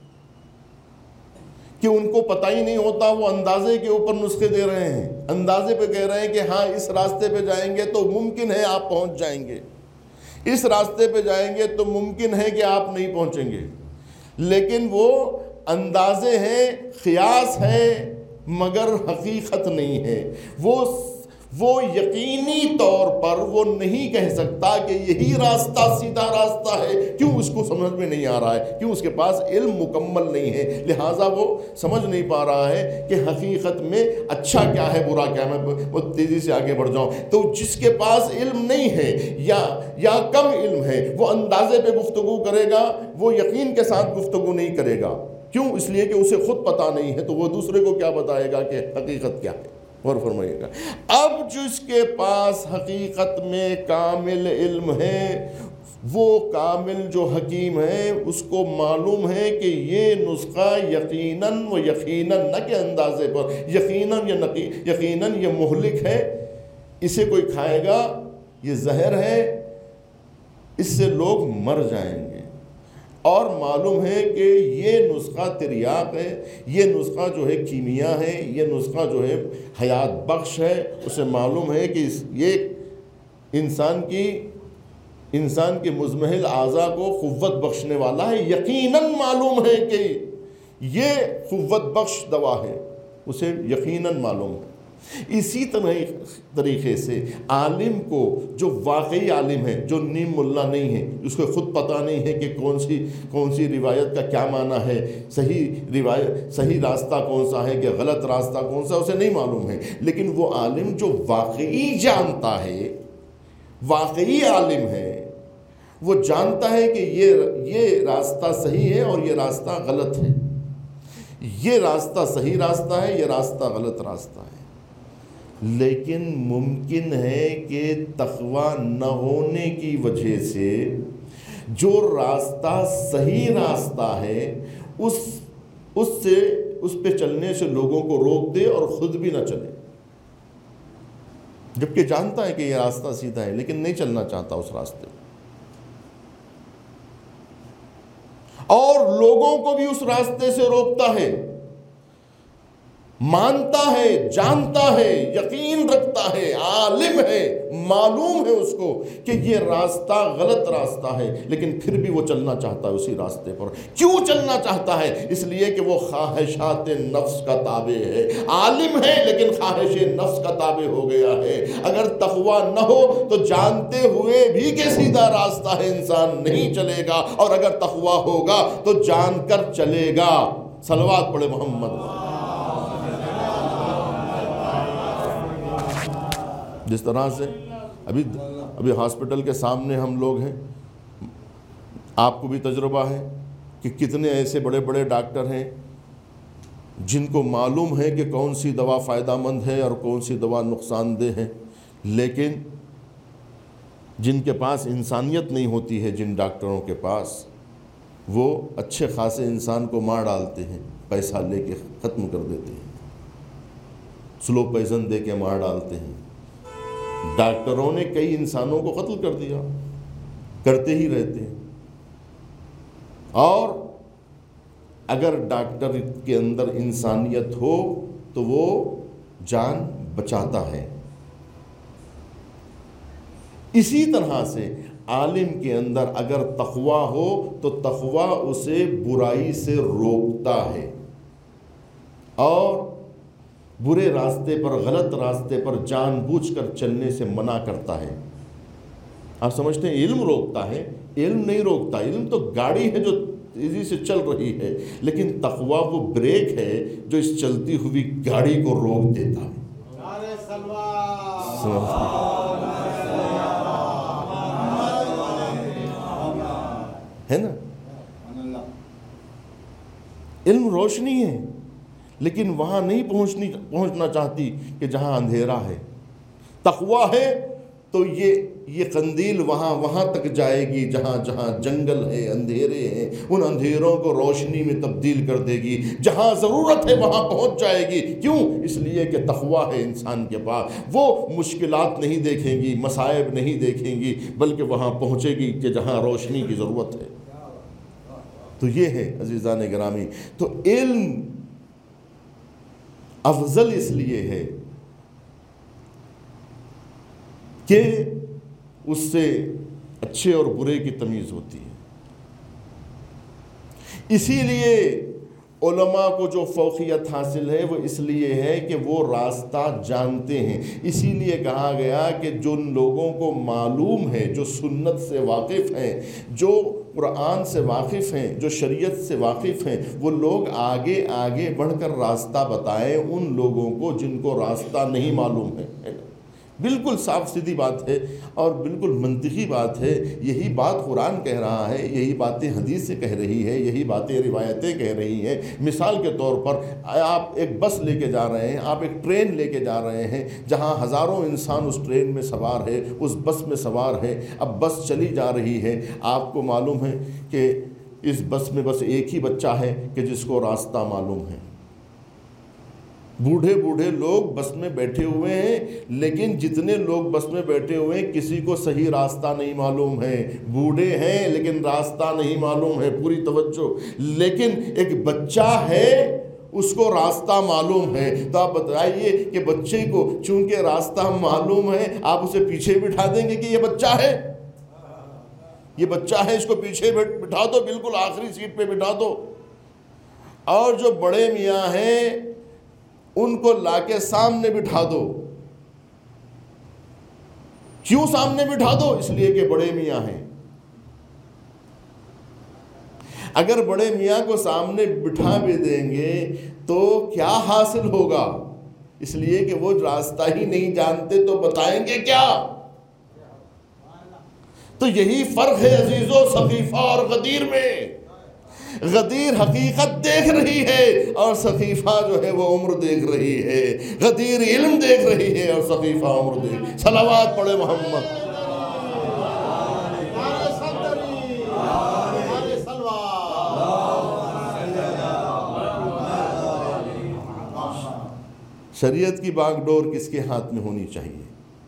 کہ ان کو پتہ ہی نہیں ہوتا، وہ اندازے کے اوپر نسخے دے رہے ہیں، اندازے پہ کہہ رہے ہیں کہ ہاں اس راستے پہ جائیں گے تو ممکن ہے آپ پہنچ جائیں گے، اس راستے پہ جائیں گے تو ممکن ہے کہ آپ نہیں پہنچیں گے، لیکن وہ اندازے ہیں، قیاس ہے، مگر حقیقت نہیں ہے۔ وہ وہ یقینی طور پر وہ نہیں کہہ سکتا کہ یہی راستہ سیدھا راستہ ہے، کیوں اس کو سمجھ میں نہیں آ رہا ہے، کیوں اس کے پاس علم مکمل نہیں ہے، لہٰذا وہ سمجھ نہیں پا رہا ہے کہ حقیقت میں اچھا کیا ہے برا کیا ہے۔ میں وہ تیزی سے آگے بڑھ جاؤں تو جس کے پاس علم نہیں ہے یا یا کم علم ہے وہ اندازے پہ گفتگو کرے گا، وہ یقین کے ساتھ گفتگو نہیں کرے گا، کیوں؟ اس لیے کہ اسے خود پتہ نہیں ہے، تو وہ دوسرے کو کیا بتائے گا کہ حقیقت کیا ہے۔ اور فرمائیے گا اب جس کے پاس حقیقت میں کامل علم ہے، وہ کامل جو حکیم ہے، اس کو معلوم ہے کہ یہ نسخہ یقیناً و یقیناً نہ کہ اندازے پر، یقیناً یا یقیناً یہ مہلک ہے، اسے کوئی کھائے گا یہ زہر ہے، اس سے لوگ مر جائیں گے، اور معلوم ہے کہ یہ نسخہ تریاق ہے، یہ نسخہ جو ہے کیمیا ہے، یہ نسخہ جو ہے حیات بخش ہے، اسے معلوم ہے کہ یہ انسان کی انسان کے مزمحل اعضاء کو قوت بخشنے والا ہے، یقیناً معلوم ہے کہ یہ قوت بخش دوا ہے، اسے یقیناً معلوم ہے۔ اسی طرح طریقے سے عالم کو، جو واقعی عالم ہے، جو نیم ملا نہیں ہے، اس کو خود پتہ نہیں ہے کہ کون سی کون سی روایت کا کیا معنی ہے، صحیح روایت صحیح راستہ کون سا ہے کہ غلط راستہ کون سا، اسے نہیں معلوم ہے، لیکن وہ عالم جو واقعی جانتا ہے، واقعی عالم ہے، وہ جانتا ہے کہ یہ یہ راستہ صحیح ہے اور یہ راستہ غلط ہے، یہ راستہ صحیح راستہ ہے، یہ راستہ غلط راستہ ہے، لیکن ممکن ہے کہ تقوی نہ ہونے کی وجہ سے جو راستہ صحیح راستہ ہے اس اس سے اس پہ چلنے سے لوگوں کو روک دے اور خود بھی نہ چلے، جبکہ جانتا ہے کہ یہ راستہ سیدھا ہے لیکن نہیں چلنا چاہتا اس راستے، اور لوگوں کو بھی اس راستے سے روکتا ہے، مانتا ہے، جانتا ہے، یقین رکھتا ہے، عالم ہے، معلوم ہے اس کو کہ یہ راستہ غلط راستہ ہے، لیکن پھر بھی وہ چلنا چاہتا ہے اسی راستے پر۔ کیوں چلنا چاہتا ہے؟ اس لیے کہ وہ خواہشات نفس کا تابع ہے، عالم ہے لیکن خواہش نفس کا تابع ہو گیا ہے۔ اگر تقوی نہ ہو تو جانتے ہوئے بھی کہ سیدھا راستہ ہے انسان نہیں چلے گا، اور اگر تقوی ہوگا تو جان کر چلے گا۔ صلوات پڑھے محمد۔ جس طرح سے ابھی ابھی ہاسپٹل کے سامنے ہم لوگ ہیں، آپ کو بھی تجربہ ہے کہ کتنے ایسے بڑے بڑے ڈاکٹر ہیں جن کو معلوم ہے کہ کون سی دوا فائدہ مند ہے اور کون سی دوا نقصان دہ ہے، لیکن جن کے پاس انسانیت نہیں ہوتی ہے، جن ڈاکٹروں کے پاس، وہ اچھے خاصے انسان کو مار ڈالتے ہیں، پیسہ لے کے ختم کر دیتے ہیں، سلو پوائزن دے کے مار ڈالتے ہیں۔ ڈاکٹروں نے کئی انسانوں کو قتل کر دیا، کرتے ہی رہتے ہیں، اور اگر ڈاکٹر کے اندر انسانیت ہو تو وہ جان بچاتا ہے۔ اسی طرح سے عالم کے اندر اگر تقوی ہو تو تقوی اسے برائی سے روکتا ہے اور برے راستے پر، غلط راستے پر جان بوجھ کر چلنے سے منع کرتا ہے۔ آپ سمجھتے ہیں علم روکتا ہے؟ علم نہیں روکتا، علم تو گاڑی ہے جو تیزی سے چل رہی ہے، لیکن تقوی وہ بریک ہے جو اس چلتی ہوئی گاڑی کو روک دیتا ہے۔ ہے نا؟ علم روشنی ہے لیکن وہاں نہیں پہنچنی پہنچنا چاہتی کہ جہاں اندھیرا ہے۔ تقوی ہے تو یہ یہ قندیل وہاں وہاں تک جائے گی جہاں جہاں جنگل ہے، اندھیرے ہیں، ان اندھیروں کو روشنی میں تبدیل کر دے گی، جہاں ضرورت ہے وہاں پہنچ جائے گی۔ کیوں؟ اس لیے کہ تقویٰ ہے انسان کے پاس، وہ مشکلات نہیں دیکھیں گی، مصائب نہیں دیکھیں گی، بلکہ وہاں پہنچے گی کہ جہاں روشنی کی ضرورت ہے۔ تو یہ ہے عزیزان گرامی، تو علم افضل اس لیے ہے کہ اس سے اچھے اور برے کی تمیز ہوتی ہے۔ اسی لیے علماء کو جو فوقیت حاصل ہے وہ اس لیے ہے کہ وہ راستہ جانتے ہیں۔ اسی لیے کہا گیا کہ جن لوگوں کو معلوم ہے، جو سنت سے واقف ہیں، جو قرآن سے واقف ہیں، جو شریعت سے واقف ہیں، وہ لوگ آگے آگے بڑھ کر راستہ بتائیں ان لوگوں کو جن کو راستہ نہیں معلوم ہے۔ بالکل صاف سیدھی بات ہے اور بالکل منطقی بات ہے۔ یہی بات قرآن کہہ رہا ہے، یہی باتیں حدیث سے کہہ رہی ہے، یہی باتیں روایتیں کہہ رہی ہیں۔ مثال کے طور پر آپ ایک بس لے کے جا رہے ہیں، آپ ایک ٹرین لے کے جا رہے ہیں جہاں ہزاروں انسان اس ٹرین میں سوار ہے، اس بس میں سوار ہے۔ اب بس چلی جا رہی ہے، آپ کو معلوم ہے کہ اس بس میں بس ایک ہی بچہ ہے کہ جس کو راستہ معلوم ہے۔ بوڑھے بوڑھے لوگ بس میں بیٹھے ہوئے ہیں، لیکن جتنے لوگ بس میں بیٹھے ہوئے ہیں کسی کو صحیح راستہ نہیں معلوم ہے۔ بوڑھے ہیں لیکن راستہ نہیں معلوم ہے، پوری توجہ۔ لیکن ایک بچہ ہے، اس کو راستہ معلوم ہے۔ تو آپ بتائیے کہ بچے کو چونکہ راستہ معلوم ہے، آپ اسے پیچھے بٹھا دیں گے کہ یہ بچہ ہے، یہ بچہ ہے، اس کو پیچھے بٹھا دو، بالکل آخری سیٹ پہ بٹھا دو۔ اور جو بڑے میاں ہیں ان کو لا کے سامنے بٹھا دو۔ کیوں سامنے بٹھا دو؟ اس لیے کہ بڑے میاں ہیں۔ اگر بڑے میاں کو سامنے بٹھا بھی دیں گے تو کیا حاصل ہوگا؟ اس لیے کہ وہ راستہ ہی نہیں جانتے تو بتائیں گے کیا؟ تو یہی فرق ہے عزیزو سقیفہ اور غدیر میں۔ غدیر حقیقت دیکھ رہی ہے اور سقیفہ جو ہے وہ عمر دیکھ رہی ہے۔ غدیر علم دیکھ رہی ہے اور سقیفہ عمر دیکھ۔ صلوات پڑھے محمد۔ شریعت کی باغ ڈور کس کے ہاتھ میں ہونی چاہیے؟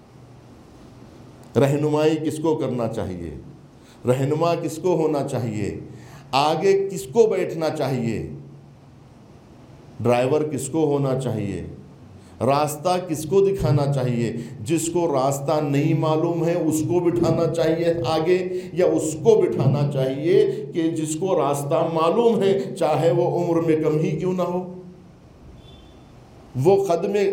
رہنمائی کس کو کرنا چاہیے؟ رہنما کس کو ہونا چاہیے؟ آگے کس کو بیٹھنا چاہیے؟ ڈرائیور کس کو ہونا چاہیے؟ راستہ کس کو دکھانا چاہیے؟ جس کو راستہ نہیں معلوم ہے اس کو بٹھانا چاہیے آگے، یا اس کو بٹھانا چاہیے کہ جس کو راستہ معلوم ہے، چاہے وہ عمر میں کم ہی کیوں نہ ہو، وہ قد میں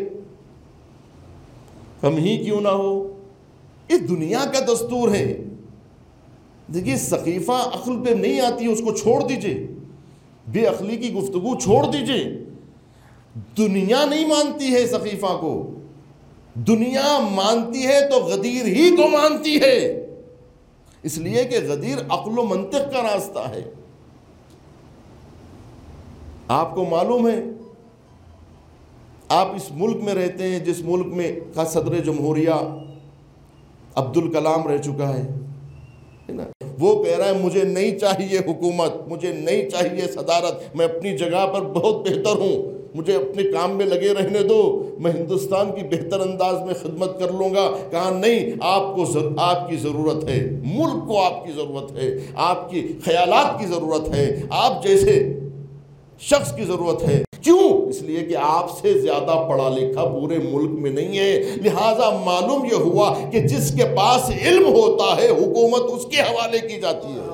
کم ہی کیوں نہ ہو۔ یہ دنیا کا دستور ہے۔ دیکھیے سقیفہ عقل پہ نہیں آتی ہے، اس کو چھوڑ دیجئے، بے عقلی کی گفتگو چھوڑ دیجئے۔ دنیا نہیں مانتی ہے سقیفہ کو، دنیا مانتی ہے تو غدیر ہی کو مانتی ہے، اس لیے کہ غدیر عقل و منطق کا راستہ ہے۔ آپ کو معلوم ہے آپ اس ملک میں رہتے ہیں جس ملک میں کا صدر جمہوریہ عبد الکلام رہ چکا ہے، وہ کہہ رہا ہے مجھے نہیں چاہیے حکومت، مجھے نہیں چاہیے صدارت، میں اپنی جگہ پر بہت بہتر ہوں، مجھے اپنے کام میں لگے رہنے دو، میں ہندوستان کی بہتر انداز میں خدمت کر لوں گا۔ کہا نہیں، آپ کو آپ کی ضرورت ہے، ملک کو آپ کی ضرورت ہے، آپ کی خیالات کی ضرورت ہے، آپ جیسے شخص کی ضرورت ہے۔ کیوں؟ اس لیے کہ آپ سے زیادہ پڑھا لکھا پورے ملک میں نہیں ہے، لہٰذا معلوم یہ ہوا کہ جس کے پاس علم ہوتا ہے حکومت اس کے حوالے کی جاتی ہے۔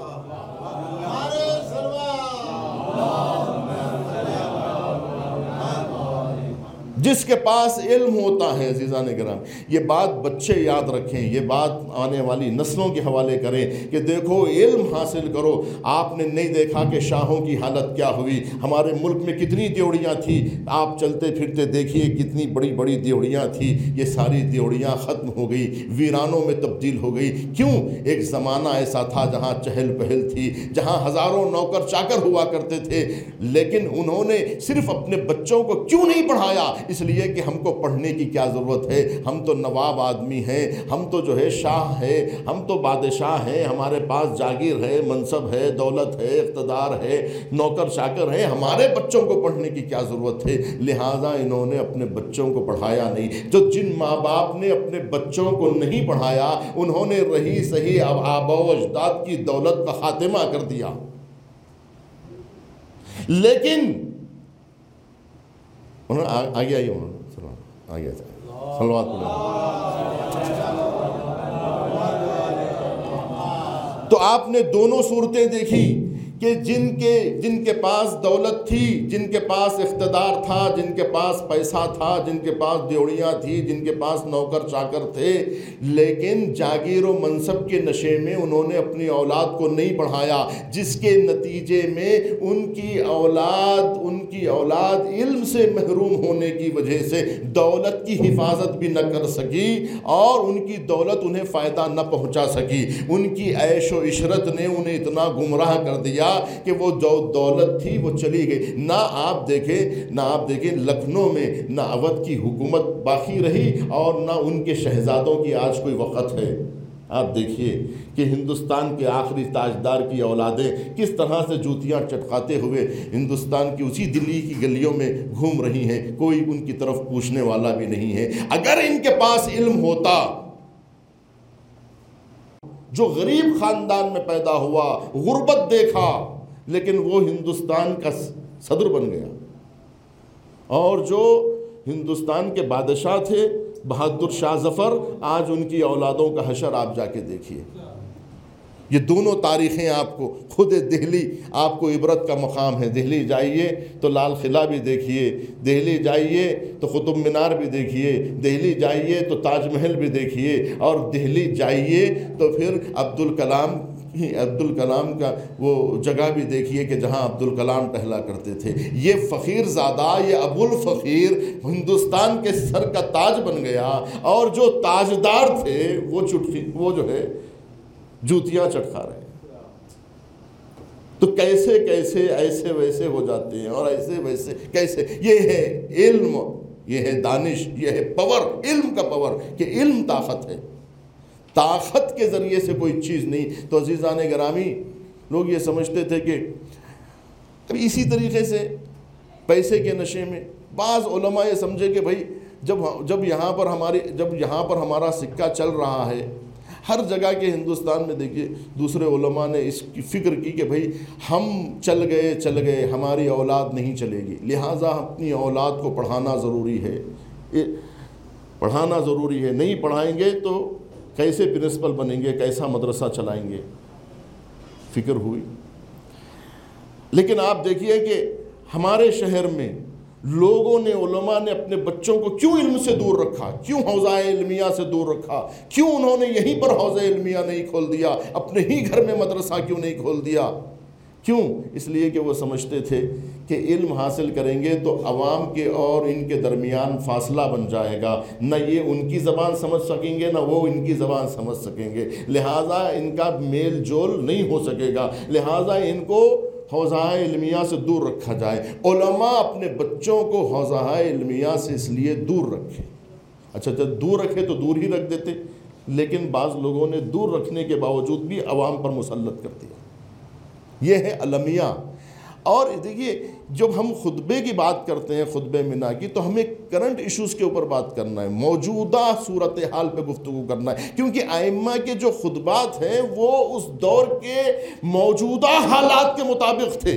جس کے پاس علم ہوتا ہے عزیزان کرام، یہ بات بچے یاد رکھیں، یہ بات آنے والی نسلوں کے حوالے کریں کہ دیکھو علم حاصل کرو۔ آپ نے نہیں دیکھا کہ شاہوں کی حالت کیا ہوئی، ہمارے ملک میں کتنی دیوڑیاں تھیں، آپ چلتے پھرتے دیکھیے کتنی بڑی بڑی دیوڑیاں تھیں، یہ ساری دیوڑیاں ختم ہو گئی، ویرانوں میں تبدیل ہو گئی۔ کیوں؟ ایک زمانہ ایسا تھا جہاں چہل پہل تھی، جہاں ہزاروں نوکر چاکر ہوا کرتے تھے، لیکن انہوں نے صرف اپنے بچوں کو کیوں نہیں پڑھایا؟ اس لیے کہ ہم کو پڑھنے کی کیا ضرورت ہے، ہم تو نواب آدمی ہیں، ہم تو جو ہے شاہ ہے، ہم تو بادشاہ ہیں، ہمارے پاس جاگیر ہے، منصب ہے، دولت ہے، اقتدار ہے، نوکر چاکر ہیں، ہمارے بچوں کو پڑھنے کی کیا ضرورت ہے۔ لہٰذا انہوں نے اپنے بچوں کو پڑھایا نہیں۔ جو جن ماں باپ نے اپنے بچوں کو نہیں پڑھایا انہوں نے رہی صحیح اب آبا و اجداد کی دولت کا خاتمہ کر دیا۔ لیکن انہوں نے آگے آئیے انہوں نے آگے صلوات تو آپ نے دونوں صورتیں دیکھی کہ جن کے جن کے پاس دولت تھی، جن کے پاس اقتدار تھا، جن کے پاس پیسہ تھا، جن کے پاس ڈیوڑیاں تھی، جن کے پاس نوکر چاکر تھے، لیکن جاگیر و منصب کے نشے میں انہوں نے اپنی اولاد کو نہیں پڑھایا، جس کے نتیجے میں ان کی اولاد ان کی اولاد علم سے محروم ہونے کی وجہ سے دولت کی حفاظت بھی نہ کر سکی اور ان کی دولت انہیں فائدہ نہ پہنچا سکی۔ ان کی عیش و عشرت نے انہیں اتنا گمراہ کر دیا کہ وہ جو دولت تھی وہ چلی گئی۔ نہ آپ دیکھیں نہ آپ دیکھیں لکھنؤ میں نہ اودھ کی حکومت باقی رہی اور نہ ان کے شہزادوں کی آج کوئی وقت ہے۔ آپ دیکھیے کہ ہندوستان کے آخری تاجدار کی اولادیں کس طرح سے جوتیاں چٹکاتے ہوئے ہندوستان کی اسی دلی کی گلیوں میں گھوم رہی ہیں، کوئی ان کی طرف پوچھنے والا بھی نہیں ہے۔ اگر ان کے پاس علم ہوتا، جو غریب خاندان میں پیدا ہوا، غربت دیکھا، لیکن وہ ہندوستان کا صدر بن گیا، اور جو ہندوستان کے بادشاہ تھے بہادر شاہ ظفر، آج ان کی اولادوں کا حشر آپ جا کے دیکھیے۔ یہ دونوں تاریخیں آپ کو خود دہلی آپ کو عبرت کا مقام ہے۔ دہلی جائیے تو لال قلعہ بھی دیکھیے، دہلی جائیے تو قطب مینار بھی دیکھیے، دہلی جائیے تو تاج محل بھی دیکھیے، اور دہلی جائیے تو پھر عبدالکلام عبدالکلام کا وہ جگہ بھی دیکھیے کہ جہاں عبدالکلام ٹہلا کرتے تھے۔ یہ فقیر زادہ، یہ ابو الفقیر ہندوستان کے سر کا تاج بن گیا، اور جو تاجدار تھے وہ چٹکی وہ جو ہے جوتیاں چٹکا رہے ہیں۔ تو کیسے کیسے ایسے ویسے ہو جاتے ہیں، اور ایسے ویسے کیسے؟ یہ ہے علم، یہ ہے دانش، یہ ہے پاور، علم کا پاور، کہ علم طاقت ہے، طاقت کے ذریعے سے کوئی چیز نہیں۔ تو عزیزان گرامی، لوگ یہ سمجھتے تھے کہ اب اسی طریقے سے پیسے کے نشے میں بعض علماء یہ سمجھے کہ بھائی جب جب یہاں پر ہماری جب یہاں پر ہمارا سکہ چل رہا ہے، ہر جگہ کے ہندوستان میں دیکھیے دوسرے علماء نے اس کی فکر کی کہ بھئی ہم چل گئے چل گئے ہماری اولاد نہیں چلے گی، لہٰذا اپنی اولاد کو پڑھانا ضروری ہے، پڑھانا ضروری ہے، نہیں پڑھائیں گے تو کیسے پرنسپل بنیں گے، کیسا مدرسہ چلائیں گے۔ فکر ہوئی، لیکن آپ دیکھیے کہ ہمارے شہر میں لوگوں نے، علماء نے اپنے بچوں کو کیوں علم سے دور رکھا، کیوں حوزہ علمیہ سے دور رکھا، کیوں انہوں نے یہیں پر حوزہ علمیہ نہیں کھول دیا، اپنے ہی گھر میں مدرسہ کیوں نہیں کھول دیا؟ کیوں؟ اس لیے کہ وہ سمجھتے تھے کہ علم حاصل کریں گے تو عوام کے اور ان کے درمیان فاصلہ بن جائے گا، نہ یہ ان کی زبان سمجھ سکیں گے نہ وہ ان کی زبان سمجھ سکیں گے، لہٰذا ان کا میل جول نہیں ہو سکے گا، لہٰذا ان کو حوزہ علمیہ سے دور رکھا جائے۔ علماء اپنے بچوں کو حوزہ علمیہ سے اس لیے دور رکھیں۔ اچھا جب دور رکھے تو دور ہی رکھ دیتے، لیکن بعض لوگوں نے دور رکھنے کے باوجود بھی عوام پر مسلط کر دیا۔ یہ ہے المیہ۔ اور دیکھیے جب ہم خطبے کی بات کرتے ہیں، خطبے منا کی، تو ہمیں کرنٹ ایشوز کے اوپر بات کرنا ہے، موجودہ صورتحال پہ گفتگو کرنا ہے، کیونکہ ائمہ کے جو خطبات ہیں وہ اس دور کے موجودہ حالات کے مطابق تھے۔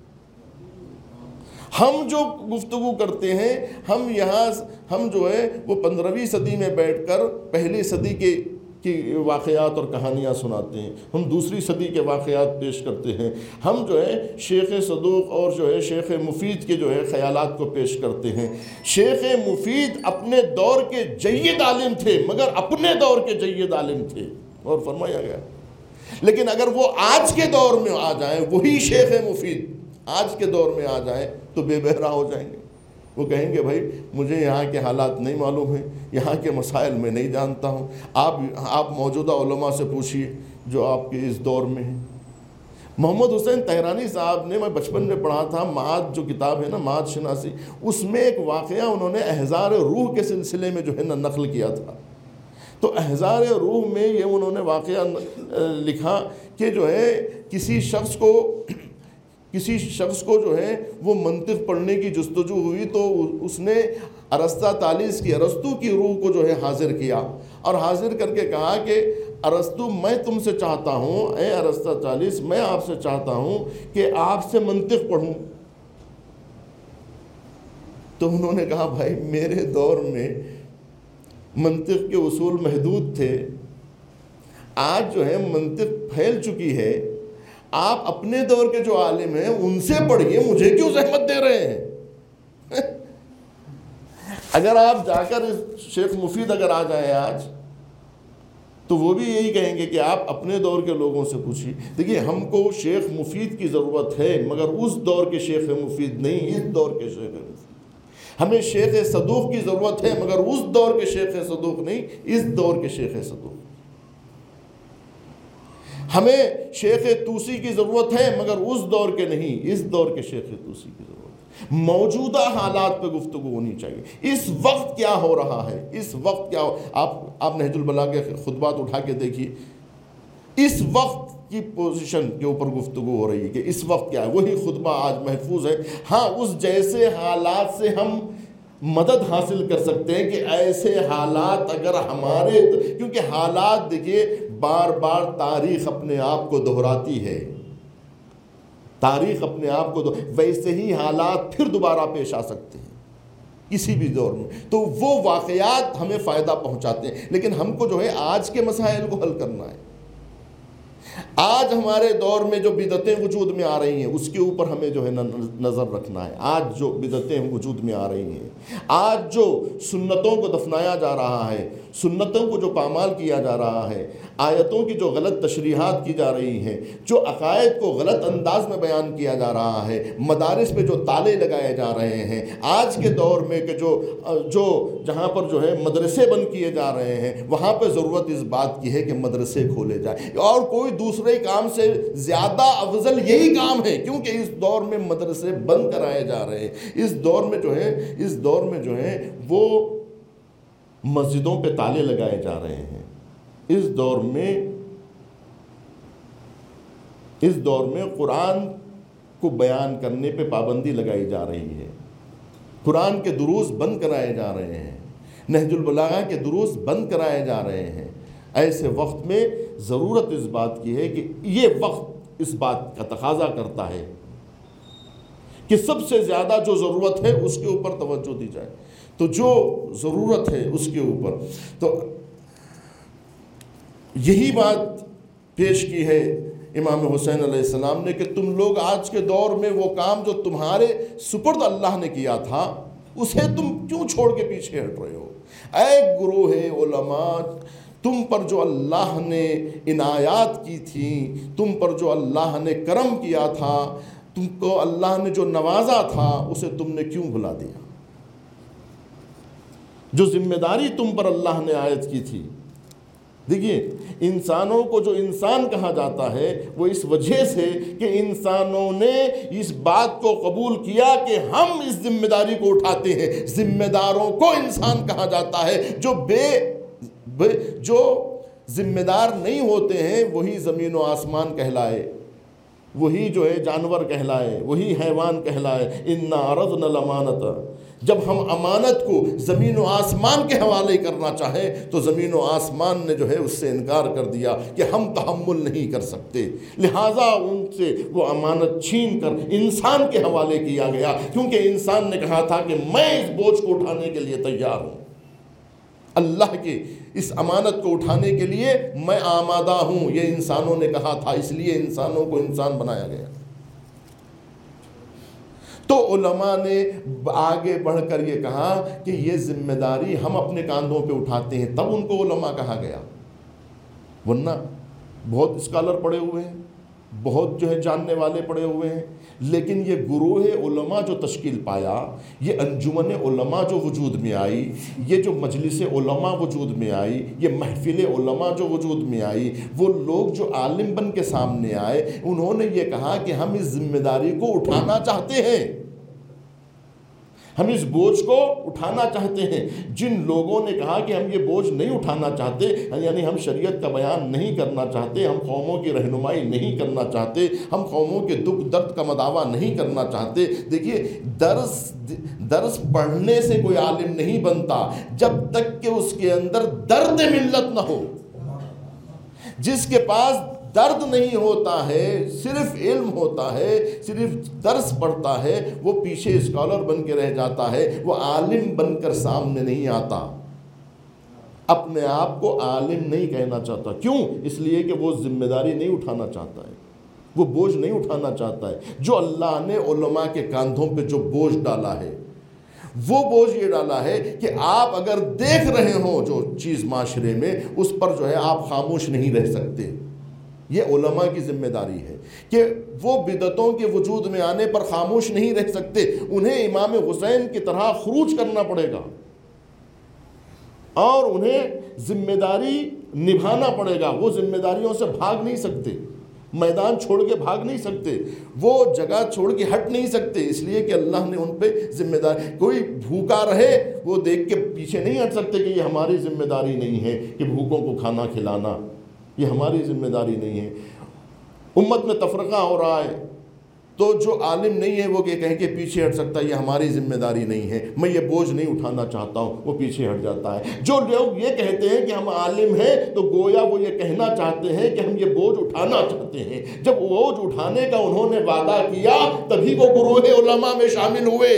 ہم جو گفتگو کرتے ہیں، ہم یہاں ہم جو ہے وہ پندرہویں صدی میں بیٹھ کر پہلی صدی کے کی واقعات اور کہانیاں سناتے ہیں، ہم دوسری صدی کے واقعات پیش کرتے ہیں، ہم جو ہے شیخ صدوق اور جو ہے شیخ مفید کے جو ہے خیالات کو پیش کرتے ہیں۔ شیخ مفید اپنے دور کے جید عالم تھے، مگر اپنے دور کے جید عالم تھے، اور فرمایا گیا لیکن اگر وہ آج کے دور میں آ جائیں، وہی شیخ مفید آج کے دور میں آ جائیں تو بے بہرا ہو جائیں گے۔ وہ کہیں گے بھائی مجھے یہاں کے حالات نہیں معلوم ہیں، یہاں کے مسائل میں نہیں جانتا ہوں، آپ آپ موجودہ علماء سے پوچھیے جو آپ کے اس دور میں ہیں۔ محمد حسین تہرانی صاحب نے، میں بچپن میں پڑھا تھا، معاد جو کتاب ہے نا، معاد شناسی، اس میں ایک واقعہ انہوں نے احزار روح کے سلسلے میں جو ہے نا نقل کیا تھا. تو احزار روح میں یہ انہوں نے واقعہ لکھا کہ جو ہے کسی شخص کو کسی شخص کو جو ہے وہ منطق پڑھنے کی جستجو ہوئی، تو اس نے ارسطا طالیس کی ارسطو کی روح کو جو ہے حاضر کیا، اور حاضر کر کے کہا کہ ارسطو، میں تم سے چاہتا ہوں، اے ارسطا طالیس، میں آپ سے چاہتا ہوں کہ آپ سے منطق پڑھوں. تو انہوں نے کہا بھائی میرے دور میں منطق کے اصول محدود تھے، آج جو ہے منطق پھیل چکی ہے، آپ اپنے دور کے جو عالم ہیں ان سے پڑھیے، مجھے کیوں زحمت دے رہے ہیں؟ اگر آپ جا کر شیخ مفید اگر آ جائیں آج، تو وہ بھی یہی کہیں گے کہ آپ اپنے دور کے لوگوں سے پوچھیے. دیکھیے ہم کو شیخ مفید کی ضرورت ہے، مگر اس دور کے شیخ مفید نہیں، اس دور کے شیخ مفید. ہمیں شیخ صدوق کی ضرورت ہے، مگر اس دور کے شیخ صدوق نہیں، اس دور کے شیخ صدوق. ہمیں شیخ طوسی کی ضرورت ہے، مگر اس دور کے نہیں، اس دور کے شیخ طوسی کی ضرورت ہے. موجودہ حالات پہ گفتگو ہونی چاہیے. اس وقت کیا ہو رہا ہے، اس وقت کیا ہو، آپ آپ نہج البلاغہ کے خطبات اٹھا کے دیکھیے، اس وقت کی پوزیشن کے اوپر گفتگو ہو رہی ہے کہ اس وقت کیا ہے. وہی خطبہ آج محفوظ ہے. ہاں اس جیسے حالات سے ہم مدد حاصل کر سکتے ہیں کہ ایسے حالات اگر ہمارے، کیونکہ حالات دیکھیے بار بار تاریخ اپنے آپ کو دہراتی ہے، تاریخ اپنے آپ کو دو ویسے ہی حالات پھر دوبارہ پیش آ سکتے ہیں کسی بھی دور میں. تو وہ واقعات ہمیں فائدہ پہنچاتے ہیں، لیکن ہم کو جو ہے آج کے مسائل کو حل کرنا ہے. آج ہمارے دور میں جو بدعتیں وجود میں آ رہی ہیں اس کے اوپر ہمیں جو ہے نظر رکھنا ہے. آج جو بدعتیں وجود میں آ رہی ہیں، آج جو سنتوں کو دفنایا جا رہا ہے، سنتوں کو جو پامال کیا جا رہا ہے، آیتوں کی جو غلط تشریحات کی جا رہی ہیں، جو عقائد کو غلط انداز میں بیان کیا جا رہا ہے، مدارس پہ جو تالے لگائے جا رہے ہیں، آج کے دور میں کہ جو جو جہاں پر جو ہے مدرسے بند کیے جا رہے ہیں، وہاں پہ ضرورت اس بات کی ہے کہ مدرسے کھولے جائیں. اور کوئی دوسرے کام سے زیادہ افضل یہی کام ہے، کیونکہ اس دور میں مدرسے بند کرائے جا رہے ہیں. اس دور میں جو ہے اس دور میں جو ہے وہ مسجدوں پہ تالے لگائے جا رہے ہیں. اس دور میں اس دور میں قرآن کو بیان کرنے پہ پابندی لگائی جا رہی ہے. قرآن کے دروس بند کرائے جا رہے ہیں، نہج البلاغہ کے دروس بند کرائے جا رہے ہیں. ایسے وقت میں ضرورت اس بات کی ہے کہ یہ وقت اس بات کا تقاضا کرتا ہے کہ سب سے زیادہ جو ضرورت ہے اس کے اوپر توجہ دی جائے. تو جو ضرورت ہے اس کے اوپر تو یہی بات پیش کی ہے امام حسین علیہ السلام نے کہ تم لوگ آج کے دور میں وہ کام جو تمہارے سپرد اللہ نے کیا تھا اسے تم کیوں چھوڑ کے پیچھے ہٹ رہے ہو. اے گروہ علماء، تم پر جو اللہ نے عنایات کی تھیں، تم پر جو اللہ نے کرم کیا تھا، تم کو اللہ نے جو نوازا تھا، اسے تم نے کیوں بھلا دیا؟ جو ذمہ داری تم پر اللہ نے عائد کی تھی. دیکھیے انسانوں کو جو انسان کہا جاتا ہے وہ اس وجہ سے کہ انسانوں نے اس بات کو قبول کیا کہ ہم اس ذمہ داری کو اٹھاتے ہیں. ذمہ داروں کو انسان کہا جاتا ہے. جو بے جو ذمہ دار نہیں ہوتے ہیں وہی زمین و آسمان کہلائے، وہی جو ہے جانور کہلائے، وہی حیوان کہلائے. انا عرضنا الامانت، جب ہم امانت کو زمین و آسمان کے حوالے کرنا چاہیں تو زمین و آسمان نے جو ہے اس سے انکار کر دیا کہ ہم تحمل نہیں کر سکتے، لہٰذا ان سے وہ امانت چھین کر انسان کے حوالے کیا گیا، کیونکہ انسان نے کہا تھا کہ میں اس بوجھ کو اٹھانے کے لیے تیار ہوں، اللہ کے اس امانت کو اٹھانے کے لیے میں آمادہ ہوں. یہ انسانوں نے کہا تھا، اس لیے انسانوں کو انسان بنایا گیا. تو علماء نے آگے بڑھ کر یہ کہا کہ یہ ذمہ داری ہم اپنے کاندھوں پہ اٹھاتے ہیں، تب ان کو علماء کہا گیا. ورنہ بہت اسکالر پڑے ہوئے ہیں، بہت جو ہے جاننے والے پڑے ہوئے ہیں، لیکن یہ گروہ علماء جو تشکیل پایا، یہ انجمن علماء جو وجود میں آئی، یہ جو مجلس علماء وجود میں آئی، یہ محفل علماء جو وجود میں آئی، وہ لوگ جو عالم بن کے سامنے آئے، انہوں نے یہ کہا کہ ہم اس ذمہ داری کو اٹھانا چاہتے ہیں، ہم اس بوجھ کو اٹھانا چاہتے ہیں۔ جن لوگوں نے کہا کہ ہم یہ بوجھ نہیں اٹھانا چاہتے، یعنی ہم شریعت کا بیان نہیں کرنا چاہتے، ہم قوموں کی رہنمائی نہیں کرنا چاہتے، ہم قوموں کے دکھ درد کا مداوع نہیں کرنا چاہتے۔ دیکھیے، درس درس پڑھنے سے کوئی عالم نہیں بنتا جب تک کہ اس کے اندر درد ملت نہ ہو۔ جس کے پاس درد نہیں ہوتا ہے، صرف علم ہوتا ہے، صرف درس پڑھتا ہے، وہ پیچھے اسکالر بن کے رہ جاتا ہے، وہ عالم بن کر سامنے نہیں آتا۔ اپنے آپ کو عالم نہیں کہنا چاہتا، کیوں؟ اس لیے کہ وہ ذمہ داری نہیں اٹھانا چاہتا ہے، وہ بوجھ نہیں اٹھانا چاہتا ہے۔ جو اللہ نے علماء کے کاندھوں پہ جو بوجھ ڈالا ہے، وہ بوجھ یہ ڈالا ہے کہ آپ اگر دیکھ رہے ہوں جو چیز معاشرے میں، اس پر جو ہے آپ خاموش نہیں رہ سکتے۔ یہ علماء کی ذمہ داری ہے کہ وہ بدعتوں کے وجود میں آنے پر خاموش نہیں رہ سکتے، انہیں امام حسین کی طرح خروج کرنا پڑے گا اور انہیں ذمہ داری نبھانا پڑے گا۔ وہ ذمہ داریوں سے بھاگ نہیں سکتے، میدان چھوڑ کے بھاگ نہیں سکتے، وہ جگہ چھوڑ کے ہٹ نہیں سکتے، اس لیے کہ اللہ نے ان پہ ذمہ داری۔ کوئی بھوکا رہے وہ دیکھ کے پیچھے نہیں ہٹ سکتے کہ یہ ہماری ذمہ داری نہیں ہے کہ بھوکوں کو کھانا کھلانا، یہ ہماری ذمہ داری نہیں ہے۔ امت میں تفرقہ ہو رہا ہے تو جو عالم نہیں ہے وہ یہ کہیں کہ پیچھے ہٹ سکتا ہے، یہ ہماری ذمہ داری نہیں ہے، میں یہ بوجھ نہیں اٹھانا چاہتا ہوں، وہ پیچھے ہٹ جاتا ہے۔ جو لوگ یہ کہتے ہیں کہ ہم عالم ہیں تو گویا وہ یہ کہنا چاہتے ہیں کہ ہم یہ بوجھ اٹھانا چاہتے ہیں۔ جب بوجھ اٹھانے کا انہوں نے وعدہ کیا تبھی وہ گروہ علماء میں شامل ہوئے،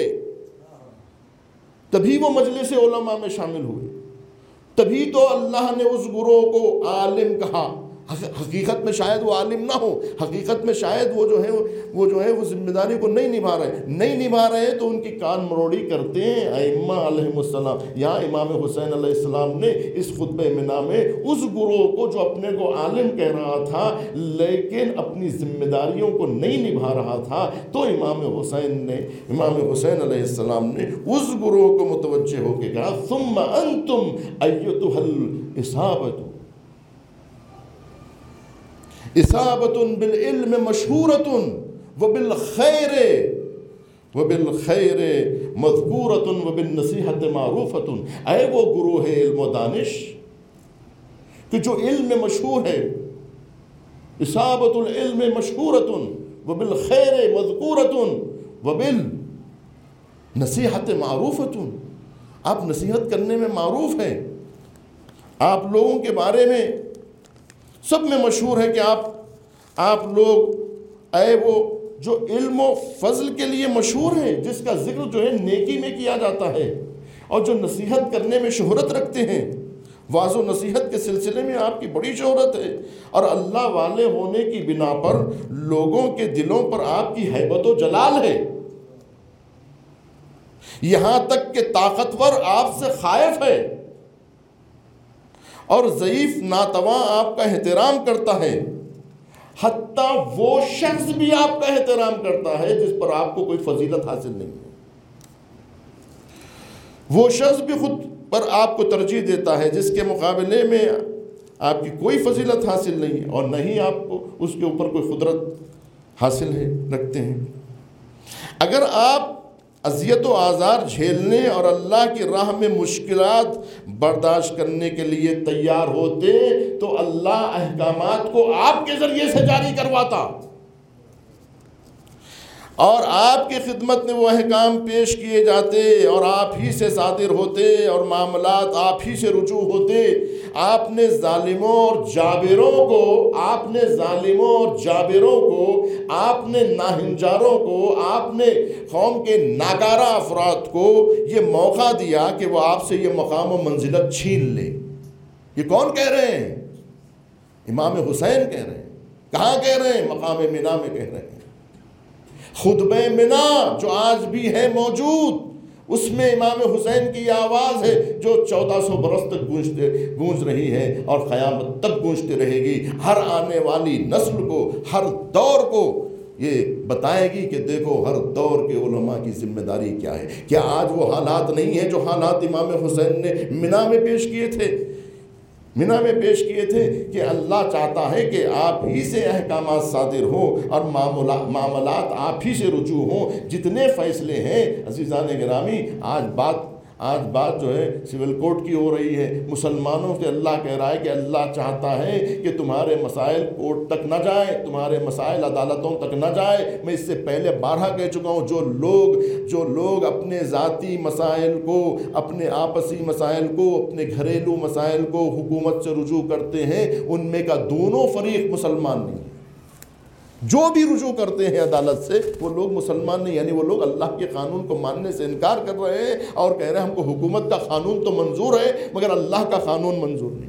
تبھی وہ مجلس علماء میں شامل ہوئے، تبھی تو اللہ نے اس گروہ کو عالم کہا۔ حقیقت میں شاید وہ عالم نہ ہو، حقیقت میں شاید وہ جو ہے وہ جو ہے وہ ذمہ داری کو نہیں نبھا رہے نہیں نبھا رہے تو ان کی کان مروڑی کرتے ہیں ائمہ علیہ السلام۔ یہاں امام حسین علیہ السلام نے اس خطبہ منا میں اس گروہ کو جو اپنے کو عالم کہہ رہا تھا لیکن اپنی ذمہ داریوں کو نہیں نبھا رہا تھا، تو امام حسین نے امام حسین علیہ السلام نے اس گروہ کو متوجہ ہو کے کہا ثم انتم ایتھا الاصابۃ اصابۃ بالعلم مشہورۃ وبالخیر وبالخیر مذکورۃ وبالنصیحۃ معروفۃ۔ اے وہ گروہ علم و دانش کہ جو علم میں مشہور ہے، اصابۃ العلم مشہورۃ وبالخیر مذکورۃ وبالنصیحۃ معروفۃ، آپ نصیحت کرنے میں معروف ہیں، آپ لوگوں کے بارے میں سب میں مشہور ہے کہ آپ آپ لوگ اے وہ جو علم و فضل کے لیے مشہور ہیں، جس کا ذکر جو ہے نیکی میں کیا جاتا ہے، اور جو نصیحت کرنے میں شہرت رکھتے ہیں، واعظ و نصیحت کے سلسلے میں آپ کی بڑی شہرت ہے، اور اللہ والے ہونے کی بنا پر لوگوں کے دلوں پر آپ کی ہیبت و جلال ہے، یہاں تک کہ طاقتور آپ سے خائف ہے اور ضعیف ناتواں آپ کا احترام کرتا ہے، حتیٰ وہ شخص بھی آپ کا احترام کرتا ہے جس پر آپ کو کوئی فضیلت حاصل نہیں ہے، وہ شخص بھی خود پر آپ کو ترجیح دیتا ہے جس کے مقابلے میں آپ کی کوئی فضیلت حاصل نہیں ہے اور نہ ہی آپ کو اس کے اوپر کوئی قدرت حاصل ہے رکھتے ہیں۔ اگر آپ اذیت و آزار جھیلنے اور اللہ کی راہ میں مشکلات برداشت کرنے کے لیے تیار ہوتے تو اللہ احکامات کو آپ کے ذریعے سے جاری کرواتا اور آپ کی خدمت میں وہ احکام پیش کیے جاتے اور آپ ہی سے صادر ہوتے اور معاملات آپ ہی سے رجوع ہوتے۔ آپ نے ظالموں اور جابروں کو آپ نے ظالموں اور جابروں کو آپ نے ناہنجاروں کو آپ نے قوم کے ناکارہ افراد کو یہ موقع دیا کہ وہ آپ سے یہ مقام و منزلت چھین لے۔ یہ کون کہہ رہے ہیں؟ امام حسین کہہ رہے ہیں۔ کہاں کہہ رہے ہیں؟ مقام منا میں کہہ رہے ہیں۔ خطبہ منا جو آج بھی ہے موجود، اس میں امام حسین کی آواز ہے جو چودہ سو برس تک گونجتے گونج رہی ہے اور قیامت تک گونجتی رہے گی. ہر آنے والی نسل کو، ہر دور کو یہ بتائے گی کہ دیکھو ہر دور کے علماء کی ذمہ داری کیا ہے. کیا آج وہ حالات نہیں ہیں جو حالات امام حسین نے منا میں پیش کیے تھے؟ منا میں پیش کیے تھے کہ اللہ چاہتا ہے کہ آپ ہی سے احکامات صادر ہوں اور معاملات آپ ہی سے رجوع ہوں. جتنے فیصلے ہیں عزیزان گرامی، آج بات آج بات جو ہے سول کورٹ کی ہو رہی ہے. مسلمانوں سے اللہ کہہ رہا ہے کہ اللہ چاہتا ہے کہ تمہارے مسائل کورٹ تک نہ جائیں، تمہارے مسائل عدالتوں تک نہ جائے. میں اس سے پہلے بارہا کہہ چکا ہوں، جو لوگ جو لوگ اپنے ذاتی مسائل کو، اپنے آپسی مسائل کو، اپنے گھریلو مسائل کو حکومت سے رجوع کرتے ہیں، ان میں کا دونوں فریق مسلمان نہیں. جو بھی رجوع کرتے ہیں عدالت سے وہ لوگ مسلمان نہیں، یعنی وہ لوگ اللہ کے قانون کو ماننے سے انکار کر رہے ہیں اور کہہ رہے ہیں ہم کو حکومت کا قانون تو منظور ہے مگر اللہ کا قانون منظور نہیں.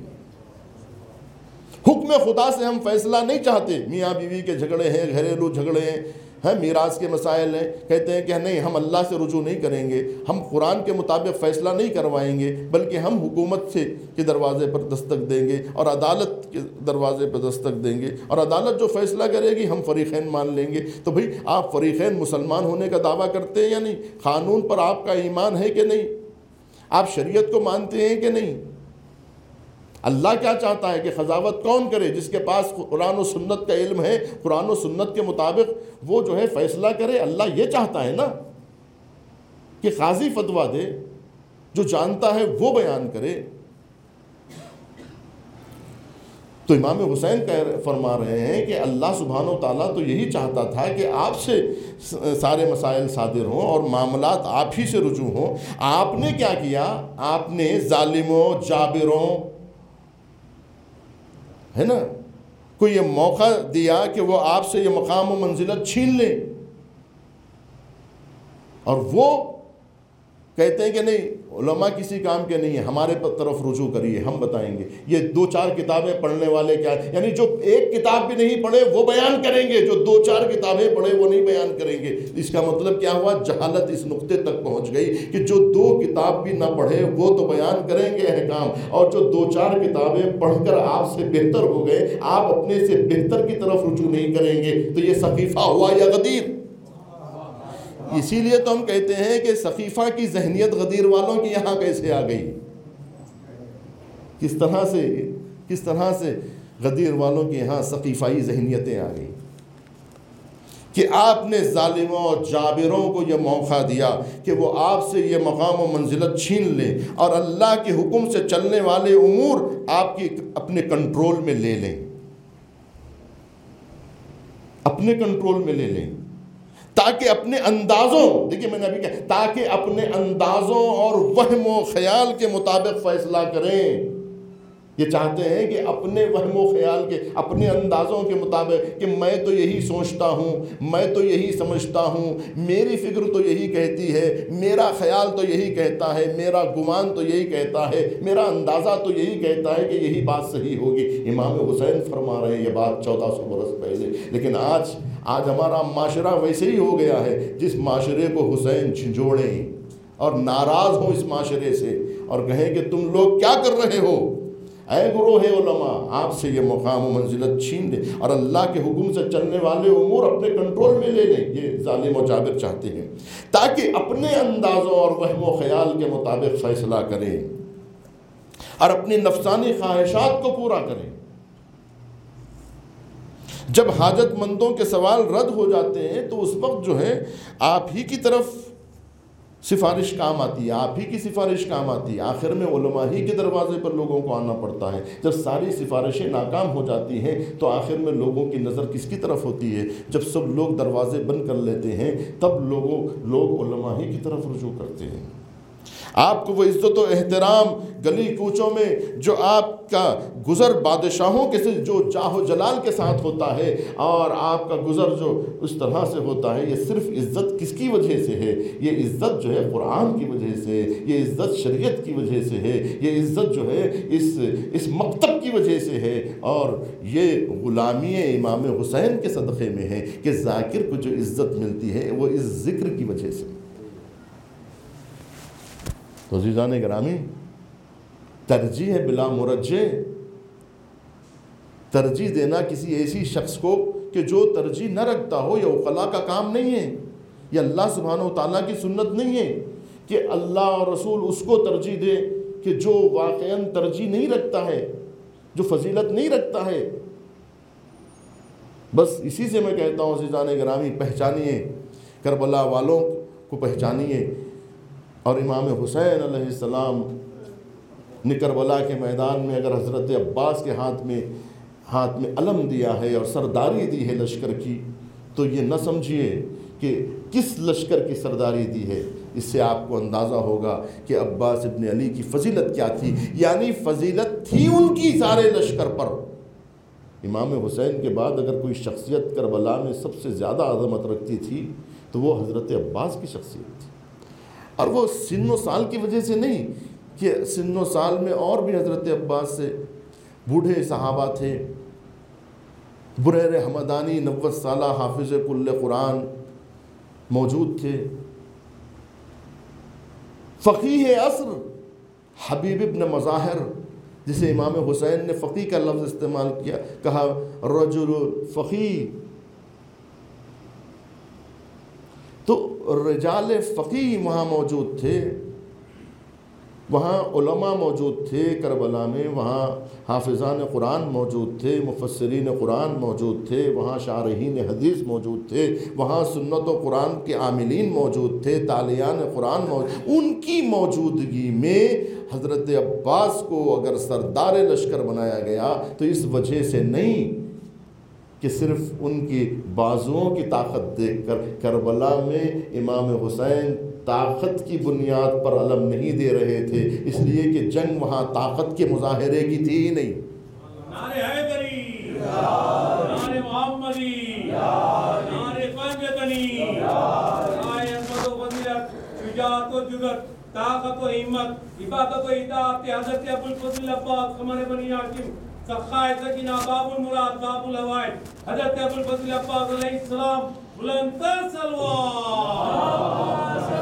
حکم خدا سے ہم فیصلہ نہیں چاہتے. میاں بیوی کے جھگڑے ہیں، گھریلو جھگڑے ہیں، ہیں میراث کے مسائل ہیں، کہتے ہیں کہ نہیں ہم اللہ سے رجوع نہیں کریں گے، ہم قرآن کے مطابق فیصلہ نہیں کروائیں گے بلکہ ہم حکومت سے کے دروازے پر دستک دیں گے اور عدالت کے دروازے پر دستک دیں گے اور عدالت جو فیصلہ کرے گی ہم فریقین مان لیں گے. تو بھئی آپ فریقین مسلمان ہونے کا دعویٰ کرتے ہیں یا نہیں؟ قانون پر آپ کا ایمان ہے کہ نہیں؟ آپ شریعت کو مانتے ہیں کہ نہیں؟ اللہ کیا چاہتا ہے کہ قضاوت کون کرے؟ جس کے پاس قرآن و سنت کا علم ہے، قرآن و سنت کے مطابق وہ جو ہے فیصلہ کرے. اللہ یہ چاہتا ہے نا کہ قاضی فتویٰ دے، جو جانتا ہے وہ بیان کرے. تو امام حسین کہہ فرما رہے ہیں کہ اللہ سبحانہ و تعالیٰ تو یہی چاہتا تھا کہ آپ سے سارے مسائل صادر ہوں اور معاملات آپ ہی سے رجوع ہوں. آپ نے کیا کیا؟ آپ نے ظالموں، جابروں، ہے نا، کو یہ موقع دیا کہ وہ آپ سے یہ مقام و منزلت چھین لیں اور وہ کہتے ہیں کہ نہیں علماء کسی کام کے نہیں ہیں، ہمارے طرف رجوع کریے، ہم بتائیں گے. یہ دو چار کتابیں پڑھنے والے کیا، یعنی جو ایک کتاب بھی نہیں پڑھے وہ بیان کریں گے، جو دو چار کتابیں پڑھے وہ نہیں بیان کریں گے. اس کا مطلب کیا ہوا؟ جہالت اس نقطے تک پہنچ گئی کہ جو دو کتاب بھی نہ پڑھے وہ تو بیان کریں گے احکام، اور جو دو چار کتابیں پڑھ کر آپ سے بہتر ہو گئے آپ اپنے سے بہتر کی طرف رجوع نہیں کریں گے. تو یہ سقیفہ ہوا یا غدیر؟ اسی لیے تو ہم کہتے ہیں کہ سقیفہ کی ذہنیت غدیر والوں کی یہاں کیسے آ گئی، کس طرح سے کس طرح سے غدیر والوں کی یہاں سقیفائی ذہنیتیں آ گئی کہ آپ نے ظالموں اور جابروں کو یہ موقع دیا کہ وہ آپ سے یہ مقام و منزلت چھین لیں اور اللہ کے حکم سے چلنے والے امور آپ کی اپنے کنٹرول میں لے لیں، اپنے کنٹرول میں لے لیں تاکہ اپنے اندازوں، دیکھیں میں نے ابھی کہا، تاکہ اپنے اندازوں اور وہم و خیال کے مطابق فیصلہ کریں. یہ چاہتے ہیں کہ اپنے وہم و خیال کے، اپنے اندازوں کے مطابق کہ میں تو یہی سوچتا ہوں، میں تو یہی سمجھتا ہوں، میری فکر تو یہی کہتی ہے، میرا خیال تو یہی کہتا ہے، میرا گمان تو یہی کہتا ہے، میرا اندازہ تو یہی کہتا ہے کہ یہی بات صحیح ہوگی. امام حسین فرما رہے ہیں یہ بات چودہ سو برس پہلے. لیکن آج آج ہمارا معاشرہ ویسے ہی ہو گیا ہے جس معاشرے کو حسین جھنجھوڑیں اور ناراض ہوں اس معاشرے سے اور کہیں کہ تم لوگ کیا کر رہے ہو؟ اے گروہ علماء، آپ سے یہ مقام و منزلت چھین لیں اور اللہ کے حکم سے چلنے والے امور اپنے کنٹرول میں لے لیں. یہ ظالم و جابر چاہتے ہیں تاکہ اپنے اندازوں اور وہم و خیال کے مطابق فیصلہ کریں اور اپنی نفسانی خواہشات کو پورا کریں. جب حاجت مندوں کے سوال رد ہو جاتے ہیں تو اس وقت جو ہے آپ ہی کی طرف سفارش کام آتی ہے، آپ ہی کی سفارش کام آتی ہے. آخر میں علماء ہی کے دروازے پر لوگوں کو آنا پڑتا ہے. جب ساری سفارشیں ناکام ہو جاتی ہیں تو آخر میں لوگوں کی نظر کس کی طرف ہوتی ہے؟ جب سب لوگ دروازے بند کر لیتے ہیں تب لوگوں لوگ علماء ہی کی طرف رجوع کرتے ہیں. آپ کو وہ عزت و احترام گلی کوچوں میں جو آپ کا گزر بادشاہوں کے سے جو جاہ و جلال کے ساتھ ہوتا ہے اور آپ کا گزر جو اس طرح سے ہوتا ہے، یہ صرف عزت کس کی وجہ سے ہے؟ یہ عزت جو ہے قرآن کی وجہ سے، یہ عزت شریعت کی وجہ سے ہے، یہ عزت جو ہے اس اس مکتب کی وجہ سے ہے اور یہ غلامی امام حسین کے صدقے میں ہے کہ ذاکر کو جو عزت ملتی ہے وہ اس ذکر کی وجہ سے. تو عزیزان گرامی، ترجیح ہے بلا مرجع، ترجیح دینا کسی ایسی شخص کو کہ جو ترجیح نہ رکھتا ہو، یہ عقلاء کا کام نہیں ہے، یہ اللہ سبحانہ و تعالیٰ کی سنت نہیں ہے کہ اللہ اور رسول اس کو ترجیح دے کہ جو واقعاً ترجیح نہیں رکھتا ہے، جو فضیلت نہیں رکھتا ہے۔ بس اسی سے میں کہتا ہوں عزیزان گرامی، پہچانیے کربلا والوں کو، پہچانیے۔ اور امام حسین علیہ السلام نے کربلا کے میدان میں اگر حضرت عباس کے ہاتھ میں ہاتھ میں علم دیا ہے اور سرداری دی ہے لشکر کی، تو یہ نہ سمجھیے کہ کس لشکر کی سرداری دی ہے، اس سے آپ کو اندازہ ہوگا کہ عباس ابن علی کی فضیلت کیا تھی، یعنی فضیلت تھی ان کی سارے لشکر پر۔ امام حسین کے بعد اگر کوئی شخصیت کربلا میں سب سے زیادہ عظمت رکھتی تھی تو وہ حضرت عباس کی شخصیت تھی، اور وہ سن و سال کی وجہ سے نہیں کہ سن و سال میں اور بھی حضرت عباس سے بوڑھے صحابہ تھے، بریر حمدانی نوے سالہ حافظ کل قرآن موجود تھے، فقیہ عصر حبیب ابن مظاہر، جسے امام حسین نے فقیہ کا لفظ استعمال کیا، کہا رجل فقیہ، تو رجال فقیہ وہاں موجود تھے، وہاں علماء موجود تھے کربلا میں، وہاں حافظان قرآن موجود تھے، مفسرین قرآن موجود تھے، وہاں شارحین حدیث موجود تھے، وہاں سنت و قرآن کے عاملین موجود تھے، تالیان قرآن موجود، ان کی موجودگی میں حضرت عباس کو اگر سردار لشکر بنایا گیا تو اس وجہ سے نہیں کہ صرف ان کی بازوؤں کی طاقت دیکھ کر، کربلا میں امام حسین طاقت کی بنیاد پر علم نہیں دے رہے تھے، اس لیے کہ جنگ وہاں طاقت کے مظاہرے کی تھی ہی نہیں۔ نعرہ حیدری، نعرہ محمدی، نعرہ قنجتنی، نعرہ عظمت و فضیلت، شجاعت و جرأت، طاقت و ہمت، عبادت و اطاعت حضرت ابوالفضل عباس قمر بنی ہاشم، سخائے سکینہ، باب المراد، باب الحوائج، حضرت ابوالفضل عباس علیہ السلام، بلند تر سلوات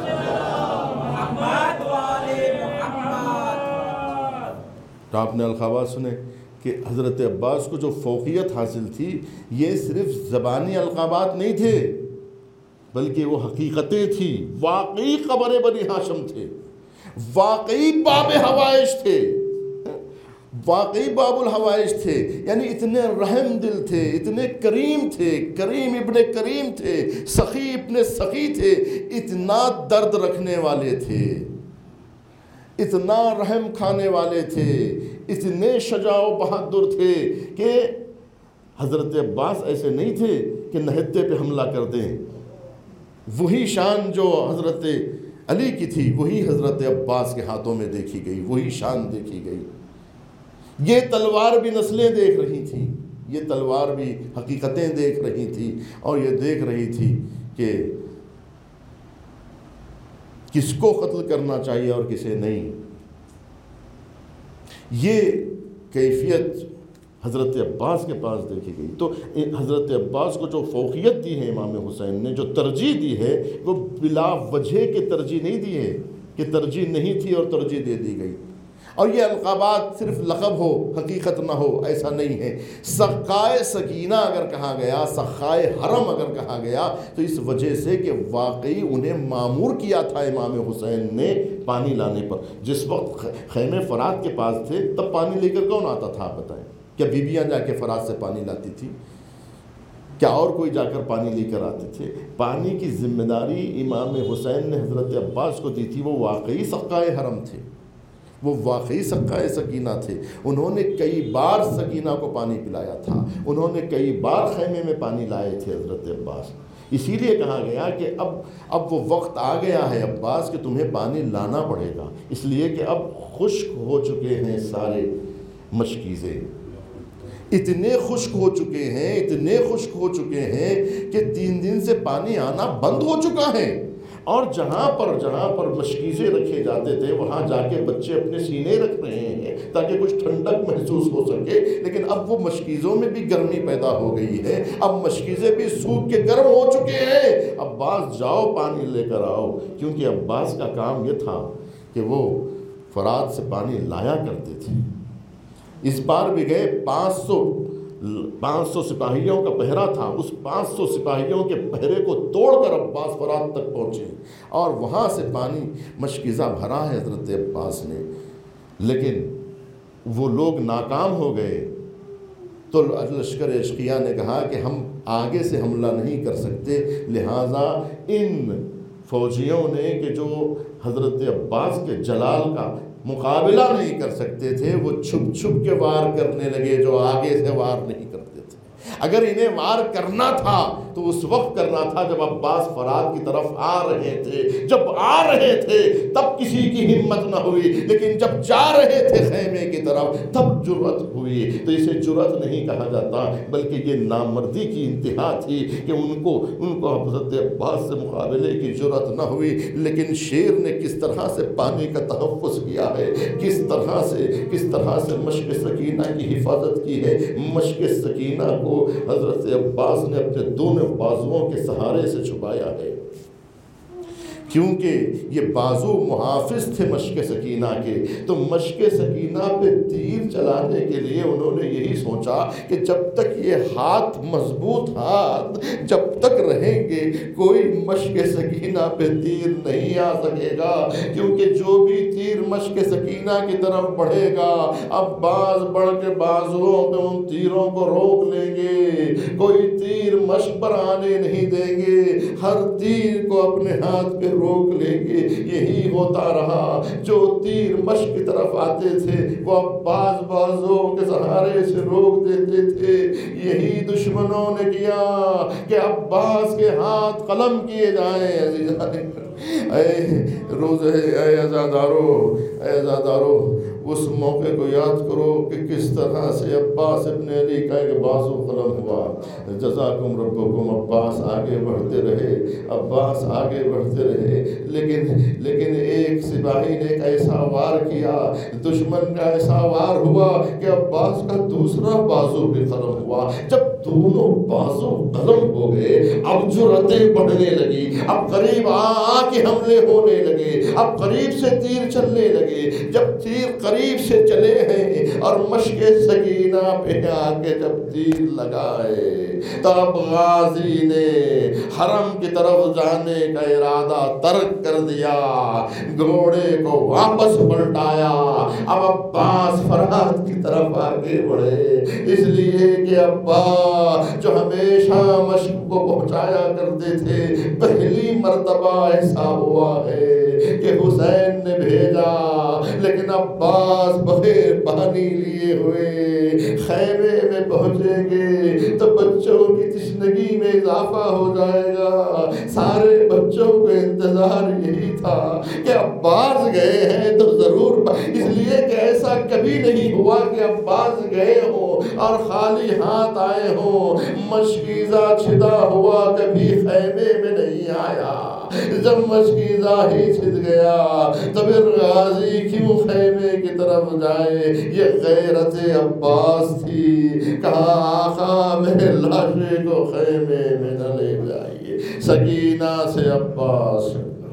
محمد والے محمد۔ تو آپ نے الخوات سنے کہ حضرت عباس کو جو فوقیت حاصل تھی، یہ صرف زبانی القابات نہیں تھے بلکہ وہ حقیقتیں تھی، واقعی قمر بنی ہاشم تھے، واقعی باب حوائج تھے، واقعی باب الحوائج تھے، یعنی اتنے رحم دل تھے، اتنے کریم تھے، کریم ابن کریم تھے، سخی ابن سخی تھے، اتنا درد رکھنے والے تھے، اتنا رحم کھانے والے تھے، اتنے شجاع و بہادر تھے کہ حضرت عباس ایسے نہیں تھے کہ نہتے پہ حملہ کر دیں۔ وہی شان جو حضرت علی کی تھی وہی حضرت عباس کے ہاتھوں میں دیکھی گئی، وہی شان دیکھی گئی۔ یہ تلوار بھی نسلیں دیکھ رہی تھیں، یہ تلوار بھی حقیقتیں دیکھ رہی تھی، اور یہ دیکھ رہی تھی کہ کس کو قتل کرنا چاہیے اور کسے نہیں۔ یہ کیفیت حضرت عباس کے پاس دیکھی گئی۔ تو حضرت عباس کو جو فوقیت دی ہے امام حسین نے، جو ترجیح دی ہے، وہ بلا وجہ کے ترجیح نہیں دی ہے کہ ترجیح نہیں تھی اور ترجیح دے دی گئی۔ اور یہ القابات صرف لقب ہو، حقیقت نہ ہو، ایسا نہیں ہے۔ سقائے سکینہ اگر کہا گیا، سقائے حرم اگر کہا گیا، تو اس وجہ سے کہ واقعی انہیں مامور کیا تھا امام حسین نے پانی لانے پر۔ جس وقت خیمے فرات کے پاس تھے تب پانی لے کر کون آتا تھا آپ بتائیں؟ کیا بیویاں جا کے فرات سے پانی لاتی تھی؟ کیا اور کوئی جا کر پانی لے کر آتے تھے؟ پانی کی ذمہ داری امام حسین نے حضرت عباس کو دی تھی۔ وہ واقعی سقائے حرم تھے، وہ واقعی سقائے سکینہ تھے۔ انہوں نے کئی بار سکینہ کو پانی پلایا تھا، انہوں نے کئی بار خیمے میں پانی لائے تھے حضرت عباس۔ اسی لیے کہا گیا کہ اب اب وہ وقت آ گیا ہے عباس کہ تمہیں پانی لانا پڑے گا، اس لیے کہ اب خشک ہو چکے ہیں سارے مشکیزیں، اتنے خشک ہو چکے ہیں، اتنے خشک ہو چکے ہیں کہ تین دن سے پانی آنا بند ہو چکا ہے۔ اور جہاں پر جہاں پر مشکیزیں رکھے جاتے تھے وہاں جا کے بچے اپنے سینے رکھ رہے ہیں تاکہ کچھ ٹھنڈک محسوس ہو سکے، لیکن اب وہ مشکیزوں میں بھی گرمی پیدا ہو گئی ہے، اب مشکیزیں بھی سوکھ کے گرم ہو چکے ہیں۔ عباس جاؤ پانی لے کر آؤ، کیونکہ عباس کا کام یہ تھا کہ وہ فرات سے پانی لایا کرتے تھے۔ اس بار بھی گئے، پانچ سو پانچ سو سپاہیوں کا پہرا تھا، اس پانچ سو سپاہیوں کے پہرے کو توڑ کر عباس فرات تک پہنچے اور وہاں سے پانی مشکیزہ بھرا ہے حضرت عباس نے، لیکن وہ لوگ ناکام ہو گئے۔ تو لشکر اشقیاء نے کہا کہ ہم آگے سے حملہ نہیں کر سکتے، لہٰذا ان فوجیوں نے کہ جو حضرت عباس کے جلال کا مقابلہ نہیں کر سکتے تھے، وہ چھپ چھپ کے وار کرنے لگے، جو آگے سے وار نہیں کرتے تھے۔ اگر انہیں وار کرنا تھا تو اس وقت کرنا تھا جب عباس فرات کی طرف آ رہے تھے، جب آ رہے تھے تب کسی کی ہمت نہ ہوئی، لیکن جب جا رہے تھے خیمے کی طرف تب جرأت ہوئی۔ تو اسے جرأت نہیں کہا جاتا، بلکہ یہ نامردی کی انتہا تھی کہ ان کو ان کو حضرت عباس سے مقابلے کی جرأت نہ ہوئی۔ لیکن شیر نے کس طرح سے پانی کا تحفظ کیا ہے، کس طرح سے کس طرح سے مشق سکینہ کی حفاظت کی ہے۔ مشق سکینہ کو حضرت عباس نے اپنے دونوں بازوؤں کے سہارے سے چھپایا ہے، کیونکہ یہ بازو محافظ تھے مشق سکینہ کے۔ تو مشق سکینہ پہ تیر چلانے کے لیے انہوں نے یہی سوچا کہ جب تک یہ ہاتھ مضبوط ہاتھ جب تک رہیں گے کوئی مشق سکینہ پہ تیر نہیں آ سکے گا، کیونکہ جو بھی تیر مشق سکینہ کی طرف بڑھے گا اب باز بڑھ کے بازوؤں پہ ان تیروں کو روک لیں گے، کوئی تیر مشق پر آنے نہیں دیں گے، ہر تیر کو اپنے ہاتھ پہ روک لیں گے۔ یہی ہوتا رہا، جو تیر مشق کی طرف آتے تھے وہ عباس بازوؤں کے سہارے سے روک دیتے تھے۔ یہی دشمنوں نے کیا کہ عباس کے ہاتھ قلم کیے جائیں۔ عزیزان اے روز اے عزادارو اے عزادارو اس موقع کو یاد کرو کہ کس طرح سے عباس ابن علی کا ایک بازو قلم ہوا۔ جزاکم ربکم۔ عباس آگے بڑھتے رہے، عباس آگے بڑھتے رہے، لیکن لیکن ایک سپاہی نے ایک ایسا وار کیا، دشمن کا ایسا وار ہوا کہ عباس کا دوسرا بازو بھی قلم ہوا۔ جب دونوں بازو قلم ہو گئے اب جرأتیں بڑھنے لگی، اب قریب آ کے حملے ہونے لگے، اب قریب سے تیر چلنے لگے۔ جب تیر قریب سے چلے ہیں اور مشق سکینہ پہ آ کے جب تیر لگائے تب غازی نے حرم کی طرف جانے کا ارادہ ترک کر دیا، گھوڑے کو واپس پلٹایا۔ اب عباس فرات کی طرف آگے بڑھے، اس لیے کہ عباس جو ہمیشہ مشق کو پہنچایا کرتے تھے، پہلی مرتبہ ایسا ہوا ہے کہ حسین نے بھیجا، لیکن عباس بغیر پانی لیے ہوئے خیمے میں پہنچیں گے تو بچوں کی تشنگی میں اضافہ ہو جائے گا۔ سارے بچوں کو انتظار یہی تھا کہ عباس گئے ہیں تو ضرور، اس لیے کہ ایسا کبھی نہیں ہوا کہ عباس گئے ہوں اور خالی ہاتھ آئے ہوں۔ مشکیزہ چھدا ہوا کبھی خیمے میں نہیں آیا، جب مشکیزہ ہی چھد گیا تو پھر غازی کیوں خیمے کی طرف جائے؟ یہ غیرت عباس تھی۔ کہا آقا میرے لاشے کو خیمے میں نہ لے جائیے، سکینہ سے عباس۔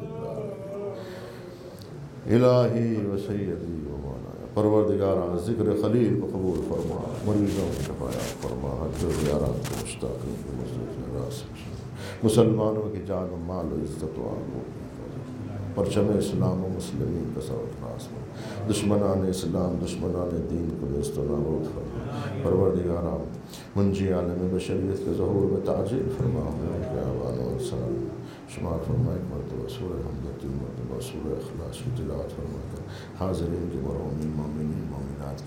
الہی و سیدی و مولانا، پروردگارہ ذکر خلیل کو قبول فرما، مریضوں کی شفاعت فرما، حج و زیارات کو مشتاقین کو مسجد راس، مسلمانوں کی جان و مال و عزت و آبرو، پرچم اسلام و مسلمین کا سوت راس میں، دشمنان اسلام دشمنان دین کو نیست و نابود فرما۔ پروردگارہ منجی عالم بشریت کے ظہور میں تعجیل فرما، ان کے آوان و انسان شمار فرما، ایک مرتبہ سورہ حمد، تین مرتبہ سورہ اخلاص کی تلاوت فرما کر حاضرین کے مرحومین مومنین مومنات